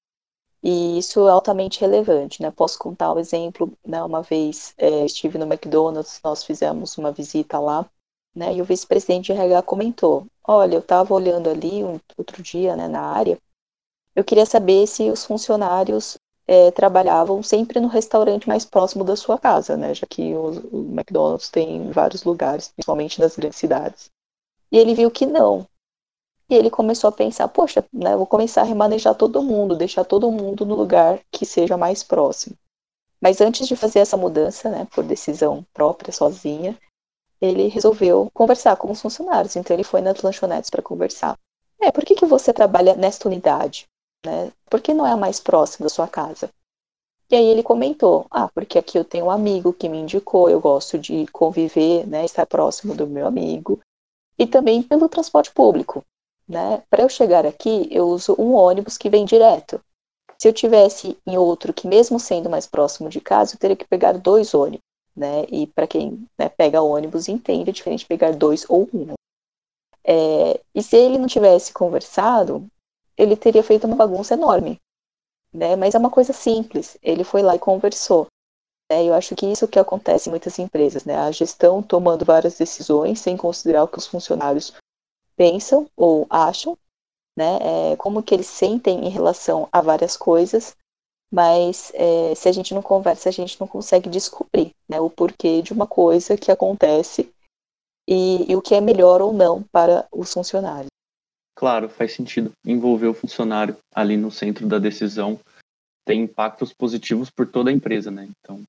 E isso é altamente relevante, né? Posso contar um exemplo, né? Uma vez estive no McDonald's, nós fizemos uma visita lá, né? E o vice-presidente de RH comentou, olha, eu estava olhando ali outro dia, né, na área, eu queria saber se os funcionários trabalhavam sempre no restaurante mais próximo da sua casa, né? Já que o McDonald's tem em vários lugares, principalmente nas grandes cidades. E ele viu que não. E ele começou a pensar, poxa, né, vou começar a remanejar todo mundo, deixar todo mundo no lugar que seja mais próximo. Mas antes de fazer essa mudança, né, por decisão própria, sozinha, ele resolveu conversar com os funcionários. Então ele foi nas lanchonetes para conversar. Por que você trabalha nesta unidade? Né? Por que não é a mais próxima da sua casa? E aí ele comentou, porque aqui eu tenho um amigo que me indicou, eu gosto de conviver, né, estar próximo do meu amigo, e também pelo transporte público, né? Para eu chegar aqui, eu uso um ônibus que vem direto. Se eu tivesse em outro que mesmo sendo mais próximo de casa, eu teria que pegar 2 ônibus, né? E para quem, né, pega ônibus entende, é diferente de pegar 2 ou 1. E se ele não tivesse conversado, ele teria feito uma bagunça enorme, né? Mas é uma coisa simples. Ele foi lá e conversou. Né? Eu acho que isso que acontece em muitas empresas, né? A gestão tomando várias decisões sem considerar o que os funcionários pensam ou acham, né? Como que eles sentem em relação a várias coisas, mas se a gente não conversa, a gente não consegue descobrir, né, o porquê de uma coisa que acontece e o que é melhor ou não para os funcionários. Claro, faz sentido. Envolver o funcionário ali no centro da decisão tem impactos positivos por toda a empresa, né? Então,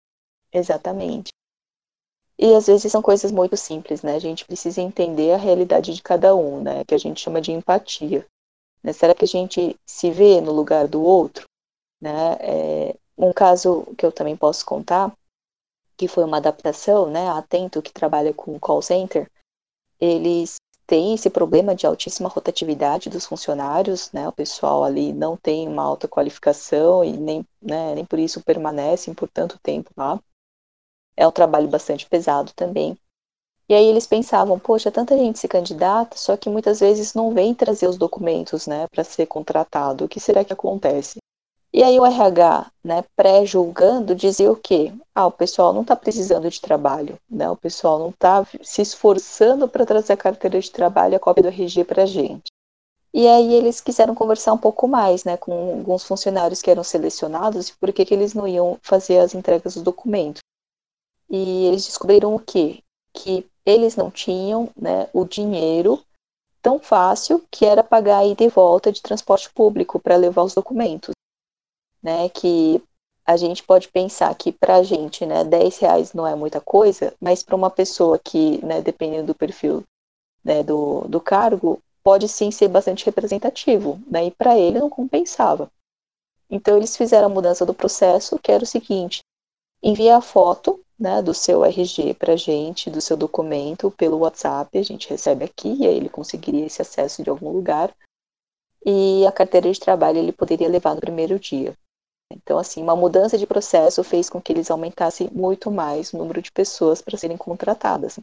Exatamente. E às vezes são coisas muito simples, né? A gente precisa entender a realidade de cada um, né? Que a gente chama de empatia. Né? Será que a gente se vê no lugar do outro? Né? Um caso que eu também posso contar, que foi uma adaptação, né? A Atento, que trabalha com call center, eles têm esse problema de altíssima rotatividade dos funcionários, né? O pessoal ali não tem uma alta qualificação e nem, né, nem por isso permanecem por tanto tempo lá. É um trabalho bastante pesado também. E aí eles pensavam, poxa, tanta gente se candidata, só que muitas vezes não vem trazer os documentos, né, para ser contratado. O que será que acontece? E aí o RH, né, pré-julgando, dizia o quê? O pessoal não está precisando de trabalho, né? O pessoal não está se esforçando para trazer a carteira de trabalho e a cópia do RG para a gente. E aí eles quiseram conversar um pouco mais, né, com alguns funcionários que eram selecionados e por que eles não iam fazer as entregas dos documentos. E eles descobriram o quê? Que eles não tinham, né, o dinheiro tão fácil que era pagar a ida e volta de transporte público para levar os documentos. Né, que a gente pode pensar que para a gente, né, R$ 10 não é muita coisa, mas para uma pessoa que, né, dependendo do perfil, né, do cargo, pode sim ser bastante representativo, né, e para ele não compensava. Então eles fizeram a mudança do processo, que era o seguinte: envia a foto, né, do seu RG para a gente, do seu documento, pelo WhatsApp, a gente recebe aqui, e aí ele conseguiria esse acesso de algum lugar, e a carteira de trabalho ele poderia levar no primeiro dia. Então, assim, uma mudança de processo fez com que eles aumentassem muito mais o número de pessoas para serem contratadas.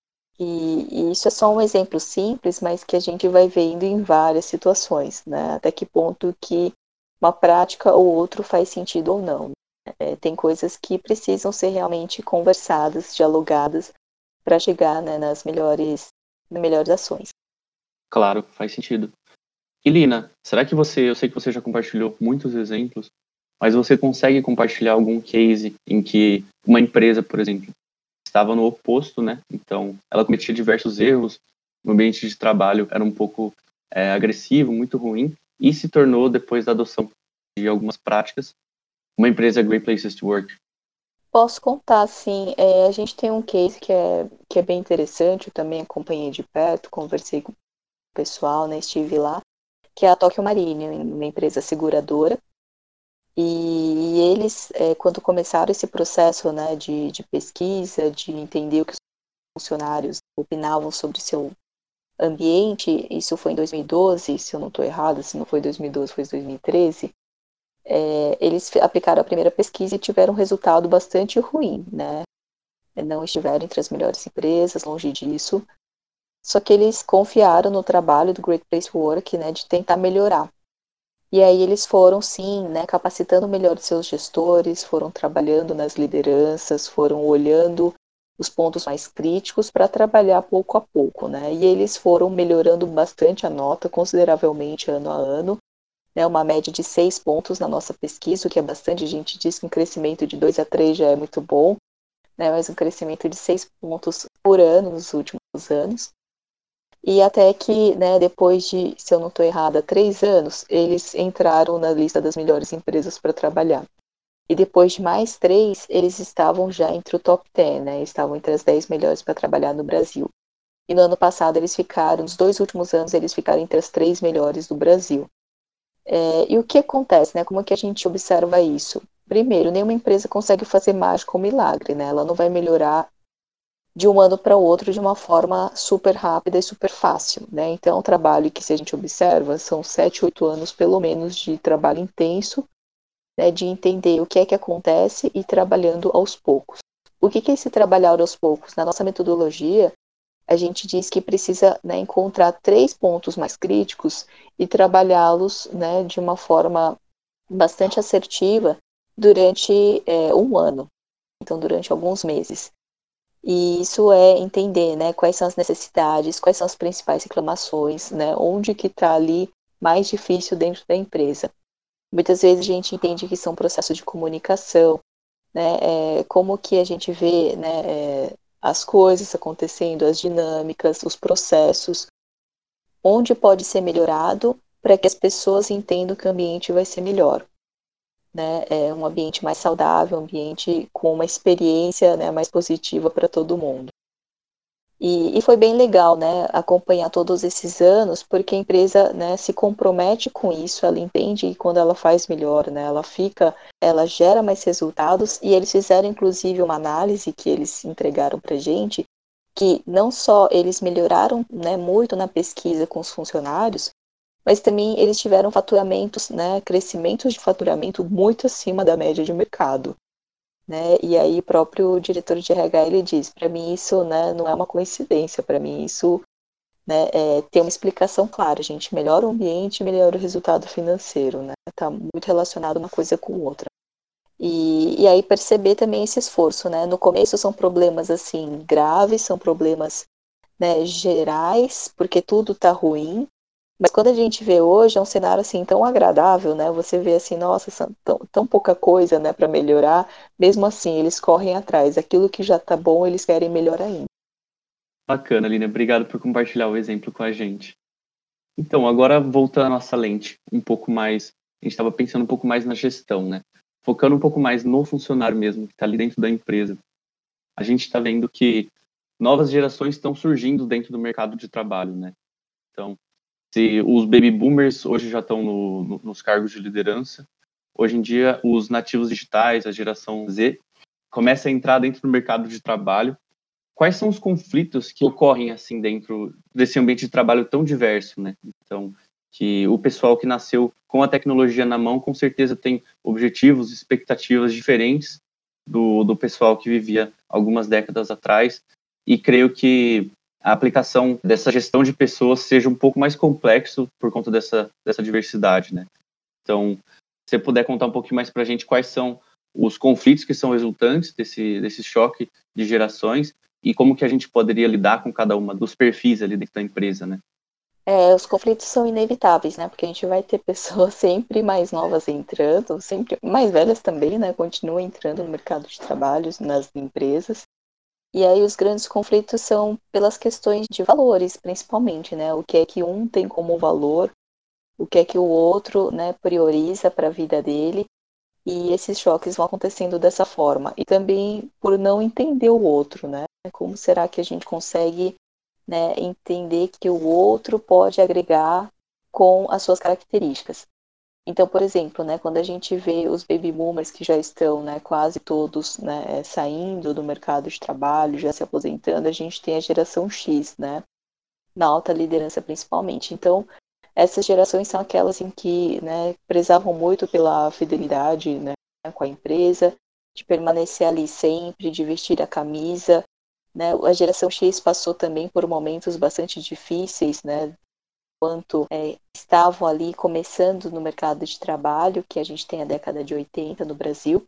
E isso é só um exemplo simples, mas que a gente vai vendo em várias situações, né? Até que ponto que uma prática ou outra faz sentido ou não. Tem coisas que precisam ser realmente conversadas, dialogadas, para chegar, né, nas melhores ações. Claro, faz sentido. E Lina, será que eu sei que você já compartilhou muitos exemplos, mas você consegue compartilhar algum case em que uma empresa, por exemplo, estava no oposto, né? Então, ela cometia diversos erros, o ambiente de trabalho era um pouco agressivo, muito ruim, e se tornou, depois da adoção de algumas práticas, uma empresa Great Places to Work. Posso contar, sim. A gente tem um case que é bem interessante, eu também acompanhei de perto, conversei com o pessoal, né, estive lá, que é a Tokyo Marine, uma empresa seguradora. E eles, quando começaram esse processo, né, de pesquisa, de entender o que os funcionários opinavam sobre o seu ambiente, isso foi em 2012, se eu não estou errada, se não foi 2012, foi 2013, eles aplicaram a primeira pesquisa e tiveram um resultado bastante ruim, né? Não estiveram entre as melhores empresas, longe disso. Só que eles confiaram no trabalho do Great Place to Work, né, de tentar melhorar. E aí eles foram, sim, né, capacitando melhor os seus gestores, foram trabalhando nas lideranças, foram olhando os pontos mais críticos para trabalhar pouco a pouco, né? E eles foram melhorando bastante a nota, consideravelmente ano a ano, né? Uma média de 6 pontos na nossa pesquisa, o que é bastante. A gente diz que um crescimento de 2 a 3 já é muito bom, né? Mas um crescimento de 6 pontos por ano nos últimos anos. E até que, né, depois de, se eu não estou errada, 3 anos, eles entraram na lista das melhores empresas para trabalhar. E depois de mais 3, eles estavam já entre o top 10, né? Estavam entre as 10 melhores para trabalhar no Brasil. E no ano passado eles ficaram, nos 2 últimos anos, eles ficaram entre as 3 melhores do Brasil. E o que acontece, né? Como é que a gente observa isso? Primeiro, nenhuma empresa consegue fazer mágica ou milagre, né? Ela não vai melhorar de um ano para o outro de uma forma super rápida e super fácil, né? Então, é um trabalho que, se a gente observa, são 7, 8 anos, pelo menos, de trabalho intenso, né? De entender o que é que acontece e trabalhando aos poucos. O que é esse trabalhar aos poucos? Na nossa metodologia, a gente diz que precisa, né, encontrar 3 pontos mais críticos e trabalhá-los, né, de uma forma bastante assertiva durante um ano, então durante alguns meses. E isso é entender, né, quais são as necessidades, quais são as principais reclamações, né, onde que está ali mais difícil dentro da empresa. Muitas vezes a gente entende que são processos de comunicação, né, como que a gente vê, né, as coisas acontecendo, as dinâmicas, os processos, onde pode ser melhorado para que as pessoas entendam que o ambiente vai ser melhor. né, um ambiente mais saudável, um ambiente com uma experiência, né, mais positiva para todo mundo. E foi bem legal, né, acompanhar todos esses anos, porque a empresa, né, se compromete com isso, ela entende que quando ela faz melhor, né, ela gera mais resultados, e eles fizeram inclusive uma análise que eles entregaram para a gente, que não só eles melhoraram, né, muito na pesquisa com os funcionários, mas também eles tiveram faturamentos, né, crescimentos de faturamento muito acima da média de mercado. Né? E aí o próprio diretor de RH ele diz, para mim isso, né, não é uma coincidência, para mim isso, né, tem uma explicação clara, a gente melhora o ambiente, melhora o resultado financeiro, né? Tá muito relacionado uma coisa com outra. E aí perceber também esse esforço, né? No começo são problemas assim graves, são problemas, né, gerais, porque tudo tá ruim. Mas quando a gente vê hoje, é um cenário assim tão agradável, né? Você vê assim, nossa, tão pouca coisa, né, para melhorar. Mesmo assim, eles correm atrás. Aquilo que já tá bom, eles querem melhorar ainda. Bacana, Aline. Obrigado por compartilhar o exemplo com a gente. Então, agora voltando à nossa lente, um pouco mais, a gente estava pensando um pouco mais na gestão, né? Focando um pouco mais no funcionário mesmo, que está ali dentro da empresa. A gente está vendo que novas gerações estão surgindo dentro do mercado de trabalho, né? Então, se os baby boomers hoje já estão nos cargos de liderança, hoje em dia os nativos digitais, a geração Z, começa a entrar dentro do mercado de trabalho. Quais são os conflitos que ocorrem assim dentro desse ambiente de trabalho tão diverso, né? Então, que o pessoal que nasceu com a tecnologia na mão, com certeza tem objetivos, expectativas diferentes do pessoal que vivia algumas décadas atrás. E creio que a aplicação dessa gestão de pessoas seja um pouco mais complexo por conta dessa diversidade, né? Então, se você puder contar um pouquinho mais para a gente quais são os conflitos que são resultantes desse choque de gerações e como que a gente poderia lidar com cada uma dos perfis ali dentro da empresa, né? Os conflitos são inevitáveis, né? Porque a gente vai ter pessoas sempre mais novas entrando, sempre mais velhas também, né? Continuam entrando no mercado de trabalho, nas empresas. E aí os grandes conflitos são pelas questões de valores, principalmente, né? O que é que um tem como valor, o que é que o outro, né, prioriza para a vida dele. E esses choques vão acontecendo dessa forma. E também por não entender o outro, né? Como será que a gente consegue, né, entender que o outro pode agregar com as suas características? Então, por exemplo, né, quando a gente vê os baby boomers que já estão, né, quase todos, né, saindo do mercado de trabalho, já se aposentando, a gente tem a geração X, né, na alta liderança principalmente. Então, essas gerações são aquelas em que, né, prezavam muito pela fidelidade, né, com a empresa, de permanecer ali sempre, de vestir a camisa, né? A geração X passou também por momentos bastante difíceis, né, enquanto estavam ali começando no mercado de trabalho, que a gente tem a década de 80 no Brasil,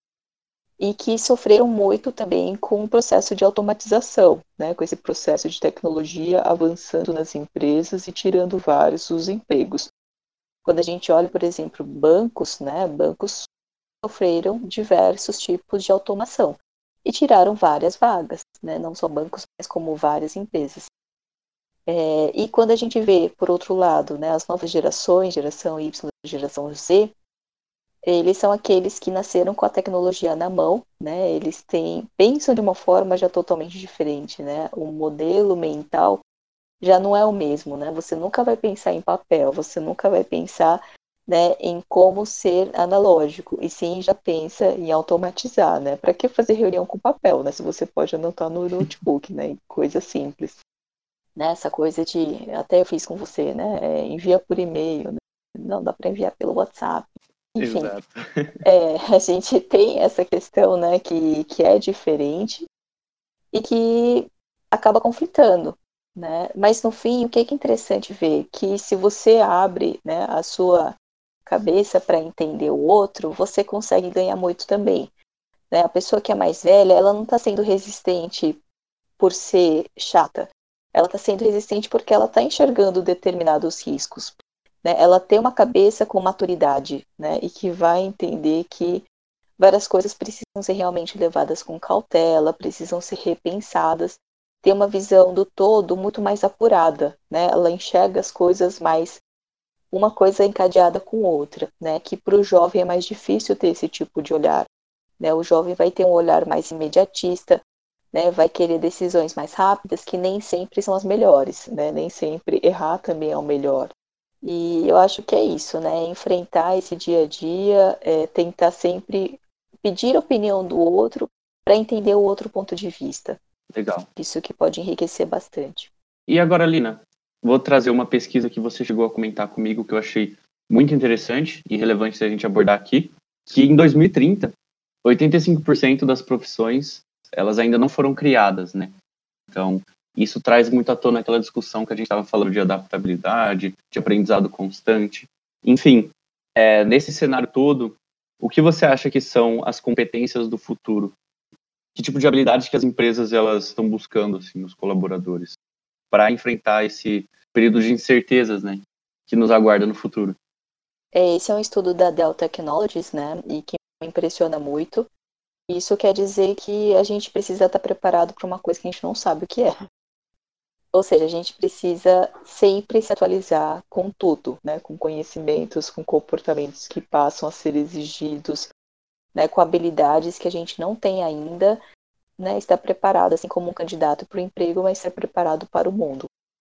e que sofreram muito também com o processo de automatização, né, com esse processo de tecnologia avançando nas empresas e tirando vários dos empregos. Quando a gente olha, por exemplo, bancos, né, bancos sofreram diversos tipos de automação e tiraram várias vagas, né, não só bancos, mas como várias empresas. E quando a gente vê, por outro lado, né, as novas gerações, geração Y, geração Z, eles são aqueles que nasceram com a tecnologia na mão, né? Eles pensam de uma forma já totalmente diferente, né? O modelo mental já não é o mesmo, né? Você nunca vai pensar em papel, você nunca vai pensar, né, em como ser analógico, e sim já pensa em automatizar, né? Para que fazer reunião com papel, né? Se você pode anotar no notebook, né? Coisa simples, né? Essa coisa de, até eu fiz com você, né? Envia por e-mail, né? Não dá para enviar pelo WhatsApp, enfim. Exato. A gente tem essa questão, né, que é diferente e que acaba conflitando, né? Mas no fim, o que é interessante ver? Que se você abre, né, a sua cabeça para entender o outro, você consegue ganhar muito também, né? A pessoa que é mais velha, ela não está sendo resistente por ser chata, ela está sendo resistente porque ela está enxergando determinados riscos, né? Ela tem uma cabeça com maturidade, né, e que vai entender que várias coisas precisam ser realmente levadas com cautela, precisam ser repensadas, ter uma visão do todo muito mais apurada, né? Ela enxerga as coisas mais uma coisa encadeada com outra, né? Que para o jovem é mais difícil ter esse tipo de olhar, né? O jovem vai ter um olhar mais imediatista, né? Vai querer decisões mais rápidas, que nem sempre são as melhores, né? Nem sempre errar também é o melhor. E eu acho que é isso, né? Enfrentar esse dia a dia, tentar sempre pedir a opinião do outro para entender o outro ponto de vista. Legal. Isso que pode enriquecer bastante. E agora, Lina, vou trazer uma pesquisa que você chegou a comentar comigo que eu achei muito interessante e relevante da gente abordar aqui, que em 2030, 85% das profissões, elas ainda não foram criadas, né? Então, isso traz muito à tona aquela discussão que a gente estava falando de adaptabilidade, de aprendizado constante. Enfim, nesse cenário todo, o que você acha que são as competências do futuro? Que tipo de habilidades que as empresas elas estão buscando assim, nos colaboradores para enfrentar esse período de incertezas, né, que nos aguarda no futuro? Esse é um estudo da Dell Technologies, né? E que me impressiona muito. Isso quer dizer que a gente precisa estar preparado para uma coisa que a gente não sabe o que é. Ou seja, a gente precisa sempre se atualizar com tudo, né? Com conhecimentos, com comportamentos que passam a ser exigidos, né? Com habilidades que a gente não tem ainda, né? Estar preparado, assim como um candidato para o emprego, mas ser preparado para o mundo.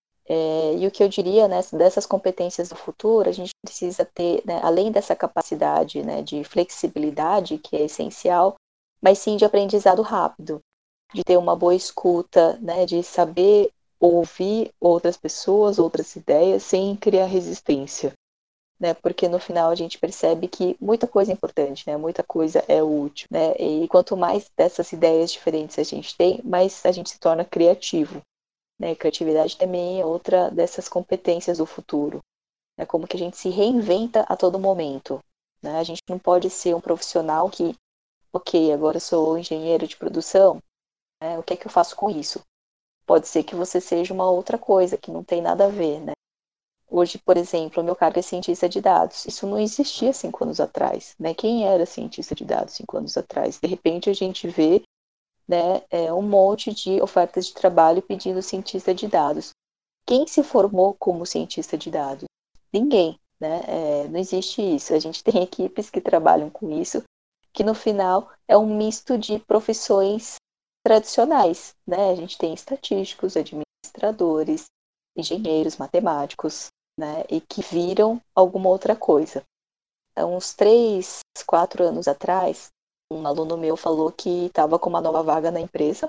E o que eu diria, né, dessas competências do futuro, a gente precisa ter, né, além dessa capacidade, né, de flexibilidade, que é essencial, mas sim de aprendizado rápido, de ter uma boa escuta, né, de saber ouvir outras pessoas, outras ideias, sem criar resistência, né, porque no final a gente percebe que muita coisa é importante, né, muita coisa é útil, né, e quanto mais dessas ideias diferentes a gente tem, mais a gente se torna criativo. Né? Criatividade também é outra dessas competências do futuro. É como que a gente se reinventa a todo momento. Né? A gente não pode ser um profissional que, ok, agora eu sou engenheiro de produção, né? O que é que eu faço com isso? Pode ser que você seja uma outra coisa, que não tem nada a ver. Né? Hoje, por exemplo, o meu cargo é cientista de dados. Isso não existia 5 anos atrás. Né? Quem era cientista de dados 5 anos atrás? De repente a gente vê, né, um monte de ofertas de trabalho pedindo cientista de dados. Quem se formou como cientista de dados? Ninguém, né? Não existe isso. A gente tem equipes que trabalham com isso, que no final é um misto de profissões tradicionais, né? A gente tem estatísticos, administradores, engenheiros, matemáticos, né? E que viram alguma outra coisa. Há uns 3, 4 anos atrás, um aluno meu falou que estava com uma nova vaga na empresa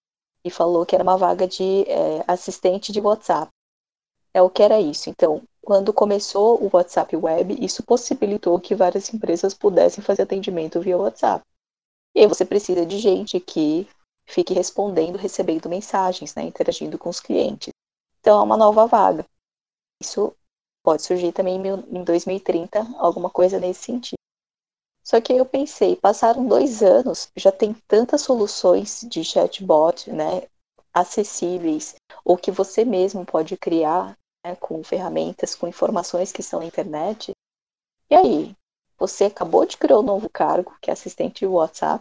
e falou que era uma vaga de assistente de WhatsApp. O que era isso? Então, quando começou o WhatsApp Web, isso possibilitou que várias empresas pudessem fazer atendimento via WhatsApp. E aí você precisa de gente que fique respondendo, recebendo mensagens, né, interagindo com os clientes. Então, é uma nova vaga. Isso pode surgir também em 2030, alguma coisa nesse sentido. Só que aí eu pensei, passaram 2 anos, já tem tantas soluções de chatbot, né, acessíveis, ou que você mesmo pode criar, né, com ferramentas, com informações que estão na internet. E aí, você acabou de criar um novo cargo, que é assistente de WhatsApp,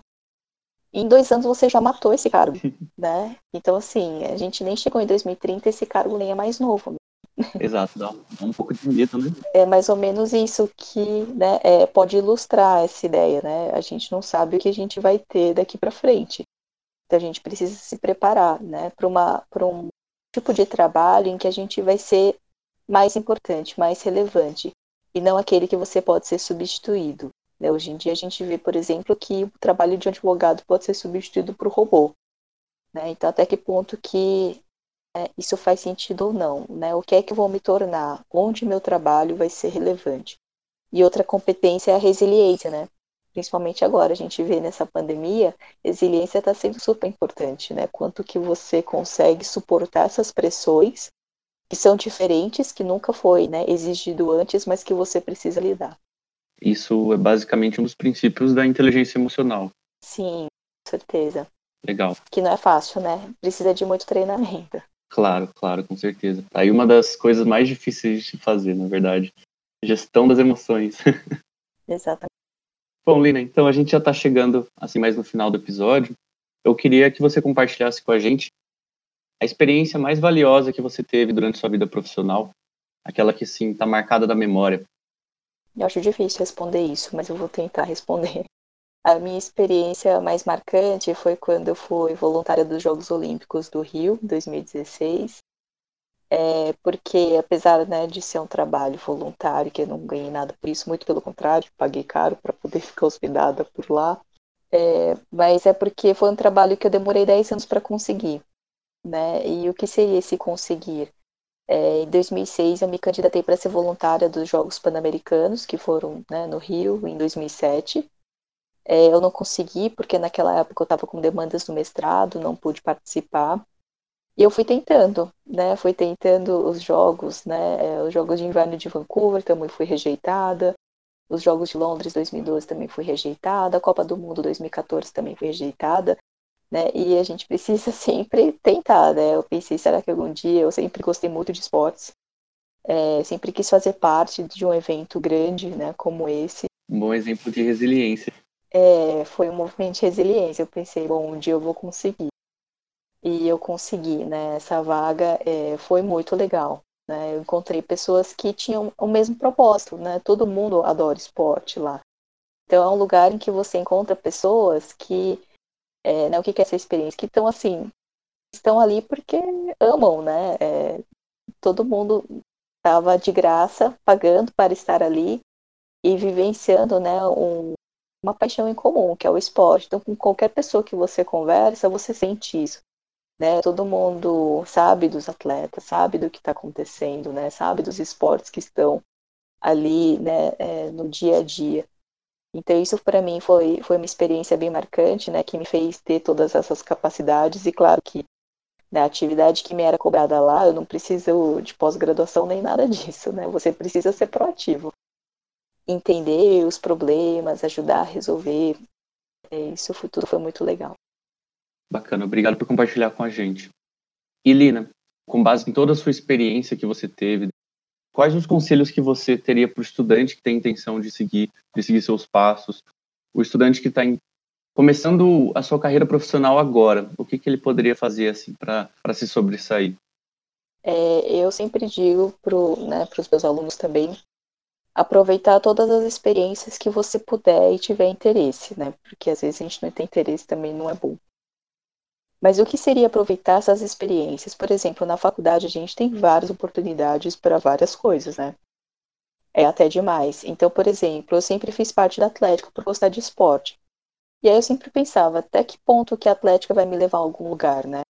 e em 2 anos você já matou esse cargo, né? Então, assim, a gente nem chegou em 2030, esse cargo nem é mais novo. Exato, dá um pouco de medo, né? É mais ou menos isso que, né, pode ilustrar essa ideia, né? A gente não sabe o que a gente vai ter daqui para frente. Então a gente precisa se preparar, né, para um tipo de trabalho em que a gente vai ser mais importante, mais relevante, e não aquele que você pode ser substituído. Né? Hoje em dia a gente vê, por exemplo, que o trabalho de advogado pode ser substituído por robô. Né? Então até que ponto que isso faz sentido ou não, né? O que é que eu vou me tornar? Onde meu trabalho vai ser relevante? E outra competência é a resiliência, né? Principalmente agora, a gente vê nessa pandemia, resiliência está sendo super importante, né? Quanto que você consegue suportar essas pressões que são diferentes, que nunca foi, né, exigido antes, mas que você precisa lidar. Isso é basicamente um dos princípios da inteligência emocional. Sim, com certeza. Legal. Que não é fácil, né? Precisa de muito treinamento. Claro, claro, com certeza. Aí uma das coisas mais difíceis de fazer, na verdade. Gestão das emoções. Exatamente. Bom, Lina, então a gente já está chegando assim mais no final do episódio. Eu queria que você compartilhasse com a gente a experiência mais valiosa que você teve durante sua vida profissional aquela que, sim, tá marcada da memória? Eu acho difícil responder isso, mas eu vou tentar responder. A minha experiência mais marcante foi quando eu fui voluntária dos Jogos Olímpicos do Rio, em 2016. Porque apesar, né, de ser um trabalho voluntário, que eu não ganhei nada por isso, muito pelo contrário, paguei caro para poder ficar hospedada por lá, mas é porque foi um trabalho que eu demorei 10 anos para conseguir, né? E o que seria esse conseguir? Em 2006 eu me candidatei para ser voluntária dos Jogos Pan-Americanos, que foram, né, no Rio, em 2007. Eu não consegui, porque naquela época eu estava com demandas no mestrado, não pude participar. E eu fui tentando, né? Fui tentando os jogos, né? Os Jogos de Inverno de Vancouver também fui rejeitada. Os Jogos de Londres 2012 também fui rejeitada. A Copa do Mundo 2014 também fui rejeitada, né? E a gente precisa sempre tentar, né? Eu pensei, será que algum dia... Eu sempre gostei muito de esportes. Sempre quis fazer parte de um evento grande, né? Como esse. Um bom exemplo de resiliência. Foi um movimento de resiliência. Eu pensei, bom, um dia eu vou conseguir. E eu consegui, né? Essa vaga foi muito legal, né? Eu encontrei pessoas que tinham o mesmo propósito, né? Todo mundo adora esporte lá. Então é um lugar em que você encontra pessoas que, né? O que é essa experiência? Que estão assim, estão ali porque amam, né? Todo mundo estava de graça, pagando para estar ali e vivenciando, né? Uma paixão em comum, que é o esporte. Então, com qualquer pessoa que você conversa, você sente isso. Né? Todo mundo sabe dos atletas, sabe do que está acontecendo, né? Sabe dos esportes que estão ali, né, no dia a dia. Então isso para mim foi uma experiência bem marcante, né, que me fez ter todas essas capacidades e claro que na atividade que me era cobrada lá, eu não preciso de pós-graduação nem nada disso, né? Você precisa ser proativo, entender os problemas, ajudar a resolver. Tudo foi muito legal. Bacana, obrigado por compartilhar com a gente. E Lina, com base em toda a sua experiência que você teve, quais os conselhos que você teria para o estudante que tem intenção de seguir seus passos? O estudante que está começando a sua carreira profissional agora, o que ele poderia fazer assim para se sobressair? Eu sempre digo né, para os meus alunos também, aproveitar todas as experiências que você puder e tiver interesse, né? Porque às vezes a gente não tem interesse também não é bom. Mas o que seria aproveitar essas experiências? Por exemplo, na faculdade a gente tem várias oportunidades para várias coisas, né? É até demais. Então, por exemplo, eu sempre fiz parte da Atlética por gostar de esporte. E aí eu sempre pensava, até que ponto que a Atlética vai me levar a algum lugar, né?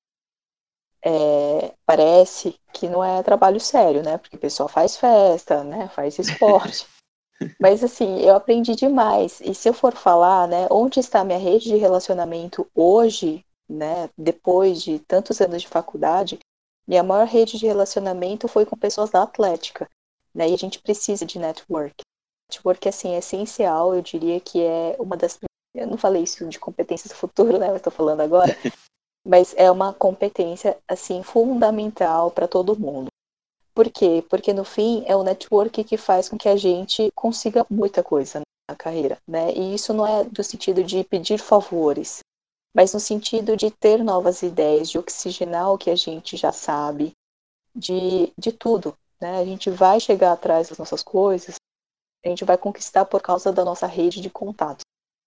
Parece que não é trabalho sério, né? Porque o pessoal faz festa, né? Faz esporte. Mas assim, eu aprendi demais. E se eu for falar, né, onde está a minha rede de relacionamento hoje, né, depois de tantos anos de faculdade, minha maior rede de relacionamento foi com pessoas da Atlética, né? E a gente precisa de network. Network assim é essencial, eu diria que é uma das, eu não falei isso de competências do futuro, né, eu estou falando agora, mas é uma competência assim fundamental para todo mundo. Por quê? Porque no fim é o network que faz com que a gente consiga muita coisa na carreira, né? E isso não é do sentido de pedir favores, mas no sentido de ter novas ideias, de oxigenar o que a gente já sabe, de tudo, né? A gente vai chegar atrás das nossas coisas, a gente vai conquistar por causa da nossa rede de contatos.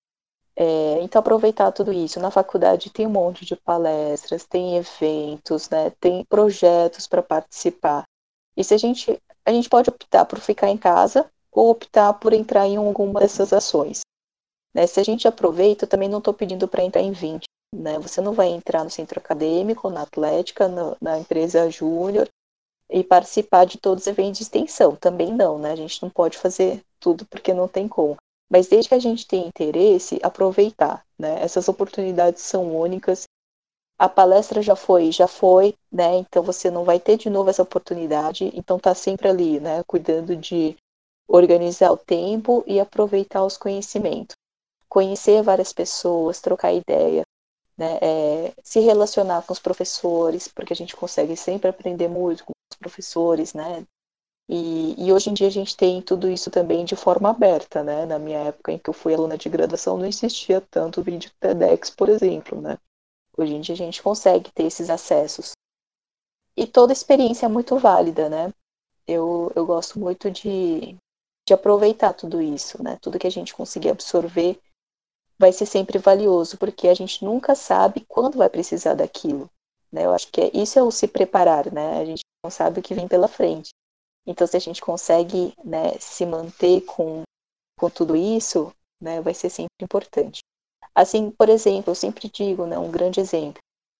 Então aproveitar tudo isso. Na faculdade tem um monte de palestras, tem eventos, né? Tem projetos para participar. E se a gente pode optar por ficar em casa ou optar por entrar em alguma dessas ações. Né? Se a gente aproveita, eu também não estou pedindo para entrar em 20. Né? Você não vai entrar no centro acadêmico, na atlética, na empresa júnior e participar de todos os eventos de extensão. Também não, né? A gente não pode fazer tudo porque não tem como. Mas desde que a gente tenha interesse, aproveitar. Né? Essas oportunidades são únicas. A palestra já foi, né? Então você não vai ter de novo essa oportunidade. Então tá sempre ali, né? Cuidando de organizar o tempo e aproveitar os conhecimentos. Conhecer várias pessoas, trocar ideia, né? Se relacionar com os professores, porque a gente consegue sempre aprender muito com os professores, né? E hoje em dia a gente tem tudo isso também de forma aberta, né? Na minha época em que eu fui aluna de graduação não existia tanto vídeo TEDx, por exemplo, né? Hoje em dia a gente consegue ter esses acessos. E toda experiência é muito válida, né? eu gosto muito de aproveitar tudo isso, né? Tudo que a gente conseguir absorver vai ser sempre valioso, porque a gente nunca sabe quando vai precisar daquilo, né? Eu acho que isso é o se preparar, né? A gente não sabe o que vem pela frente. Então, se a gente consegue, né, se manter com tudo isso, né, vai ser sempre importante. Assim, por exemplo, eu sempre digo, né, um grande exemplo,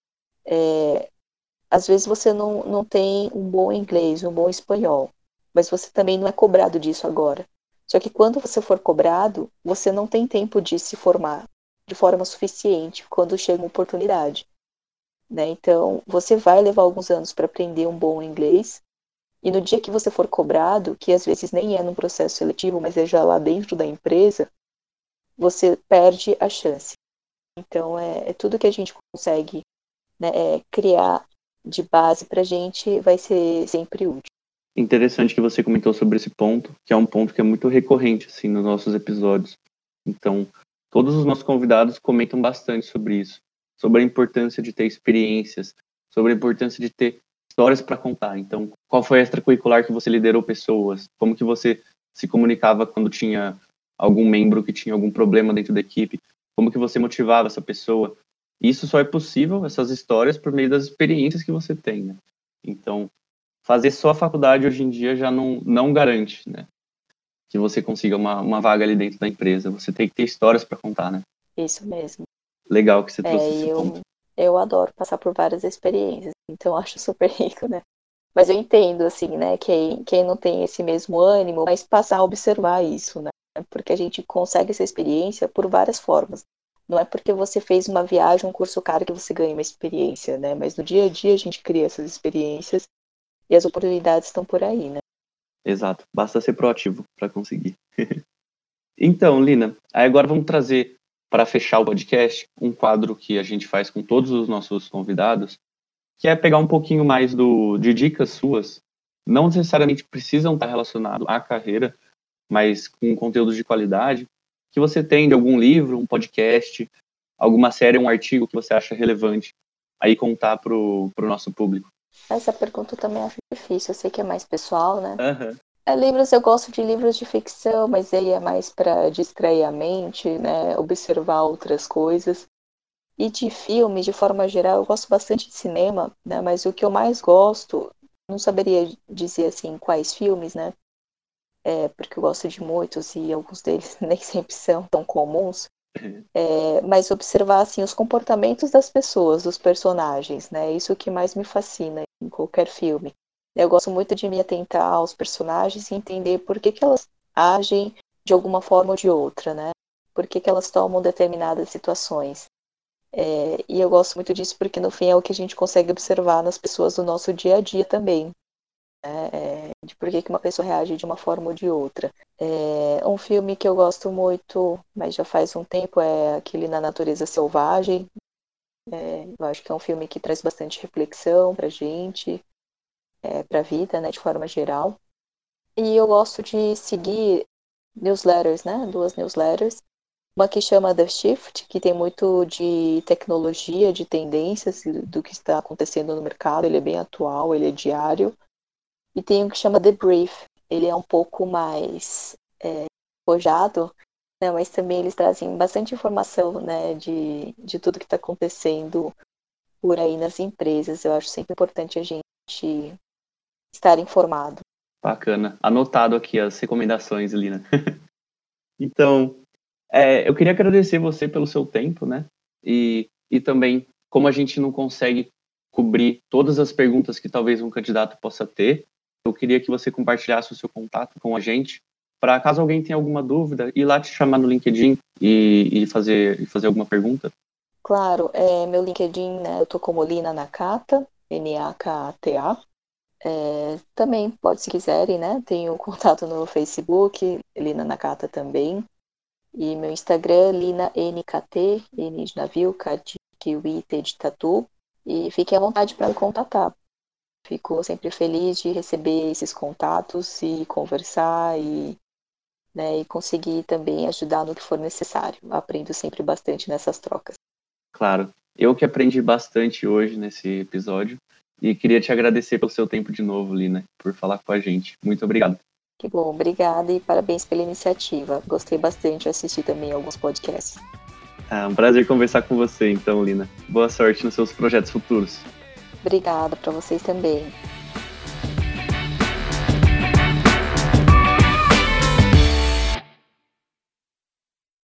às vezes você não tem um bom inglês, um bom espanhol, mas você também não é cobrado disso agora. Só que quando você for cobrado, você não tem tempo de se formar de forma suficiente quando chega uma oportunidade, né? Então, você vai levar alguns anos para aprender um bom inglês, e no dia que você for cobrado, que às vezes nem é num processo seletivo, mas é já lá dentro da empresa, você perde a chance. Então, é tudo que a gente consegue, né, criar de base para a gente vai ser sempre útil. Interessante que você comentou sobre esse ponto, que é um ponto que é muito recorrente assim nos nossos episódios. Então, todos os nossos convidados comentam bastante sobre isso, sobre a importância de ter experiências, sobre a importância de ter histórias para contar. Então, qual foi a extracurricular que você liderou pessoas? Como que você se comunicava quando tinha algum membro que tinha algum problema dentro da equipe? Como que você motivava essa pessoa? Isso só é possível, essas histórias, por meio das experiências que você tem, né? Então, fazer só a faculdade hoje em dia já não garante, né? Que você consiga uma vaga ali dentro da empresa. Você tem que ter histórias para contar, né? Isso mesmo. Legal que você trouxe E esse ponto. eu adoro passar por várias experiências, então eu acho super rico, né? Mas eu entendo, assim, né, quem não tem esse mesmo ânimo, mas passar a observar isso, né? Porque a gente consegue essa experiência por várias formas. Não é porque você fez uma viagem, um curso caro que você ganha uma experiência, né? Mas no dia a dia a gente cria essas experiências e as oportunidades estão por aí, né? Exato. Basta ser proativo para conseguir. Então, Lina, aí agora vamos trazer para fechar o podcast um quadro que a gente faz com todos os nossos convidados, que é pegar um pouquinho mais de dicas suas. Não necessariamente precisam estar relacionados à carreira, mas com conteúdos de qualidade, que você tem de algum livro, um podcast, alguma série, um artigo que você acha relevante aí contar pro nosso público. Essa pergunta eu também acho difícil, eu sei que é mais pessoal, né? Aham. Livros, eu gosto de livros de ficção, mas aí é mais para distrair a mente, né? Observar outras coisas. E de filme, de forma geral, eu gosto bastante de cinema, né? Mas o que eu mais gosto, não saberia dizer assim quais filmes, né? Porque eu gosto de muitos e alguns deles nem sempre são tão comuns. Mas observar assim os comportamentos das pessoas, dos personagens, né? Isso que mais me fascina em qualquer filme. Eu gosto muito de me atentar aos personagens e entender por que elas agem de alguma forma ou de outra, né? Por que elas tomam determinadas situações. E eu gosto muito disso porque no fim é o que a gente consegue observar nas pessoas do nosso dia a dia também, né? De por que uma pessoa reage de uma forma ou de outra. Um filme que eu gosto muito, mas já faz um tempo, é aquele Na Natureza Selvagem. Eu acho que é um filme que traz bastante reflexão pra gente, pra vida, né, de forma geral. E eu gosto de seguir newsletters, né, 2 newsletters. Uma que chama The Shift, que tem muito de tecnologia, de tendências do que está acontecendo no mercado. Ele é bem atual, ele é diário. E tem um que chama The Brief. Ele é um pouco mais despojado, né, mas também eles trazem bastante informação, né, de tudo que está acontecendo por aí nas empresas. Eu acho sempre importante a gente estar informado. Bacana. Anotado aqui as recomendações, Lina. Então, eu queria agradecer você pelo seu tempo, né? E também, como a gente não consegue cobrir todas as perguntas que talvez um candidato possa ter, eu queria que você compartilhasse o seu contato com a gente, para caso alguém tenha alguma dúvida, ir lá te chamar no LinkedIn e fazer alguma pergunta. Claro, meu LinkedIn, né, eu tô como Lina Nakata, Nakata. Também pode, se quiserem, né, tenho contato no Facebook, Lina Nakata também. E meu Instagram, Lina NKT, N de navio, K de kiwi, T de tatu. E fiquem à vontade para me contatar. Fico sempre feliz de receber esses contatos e conversar né, e conseguir também ajudar no que for necessário. Aprendo sempre bastante nessas trocas. Claro, eu que aprendi bastante hoje nesse episódio E queria te agradecer pelo seu tempo de novo, Lina, por falar com a gente. Muito obrigado. Que bom, obrigada e parabéns pela iniciativa. Gostei bastante de assistir também alguns podcasts. Um prazer conversar com você, então, Lina. Boa sorte nos seus projetos futuros. Obrigada para vocês também.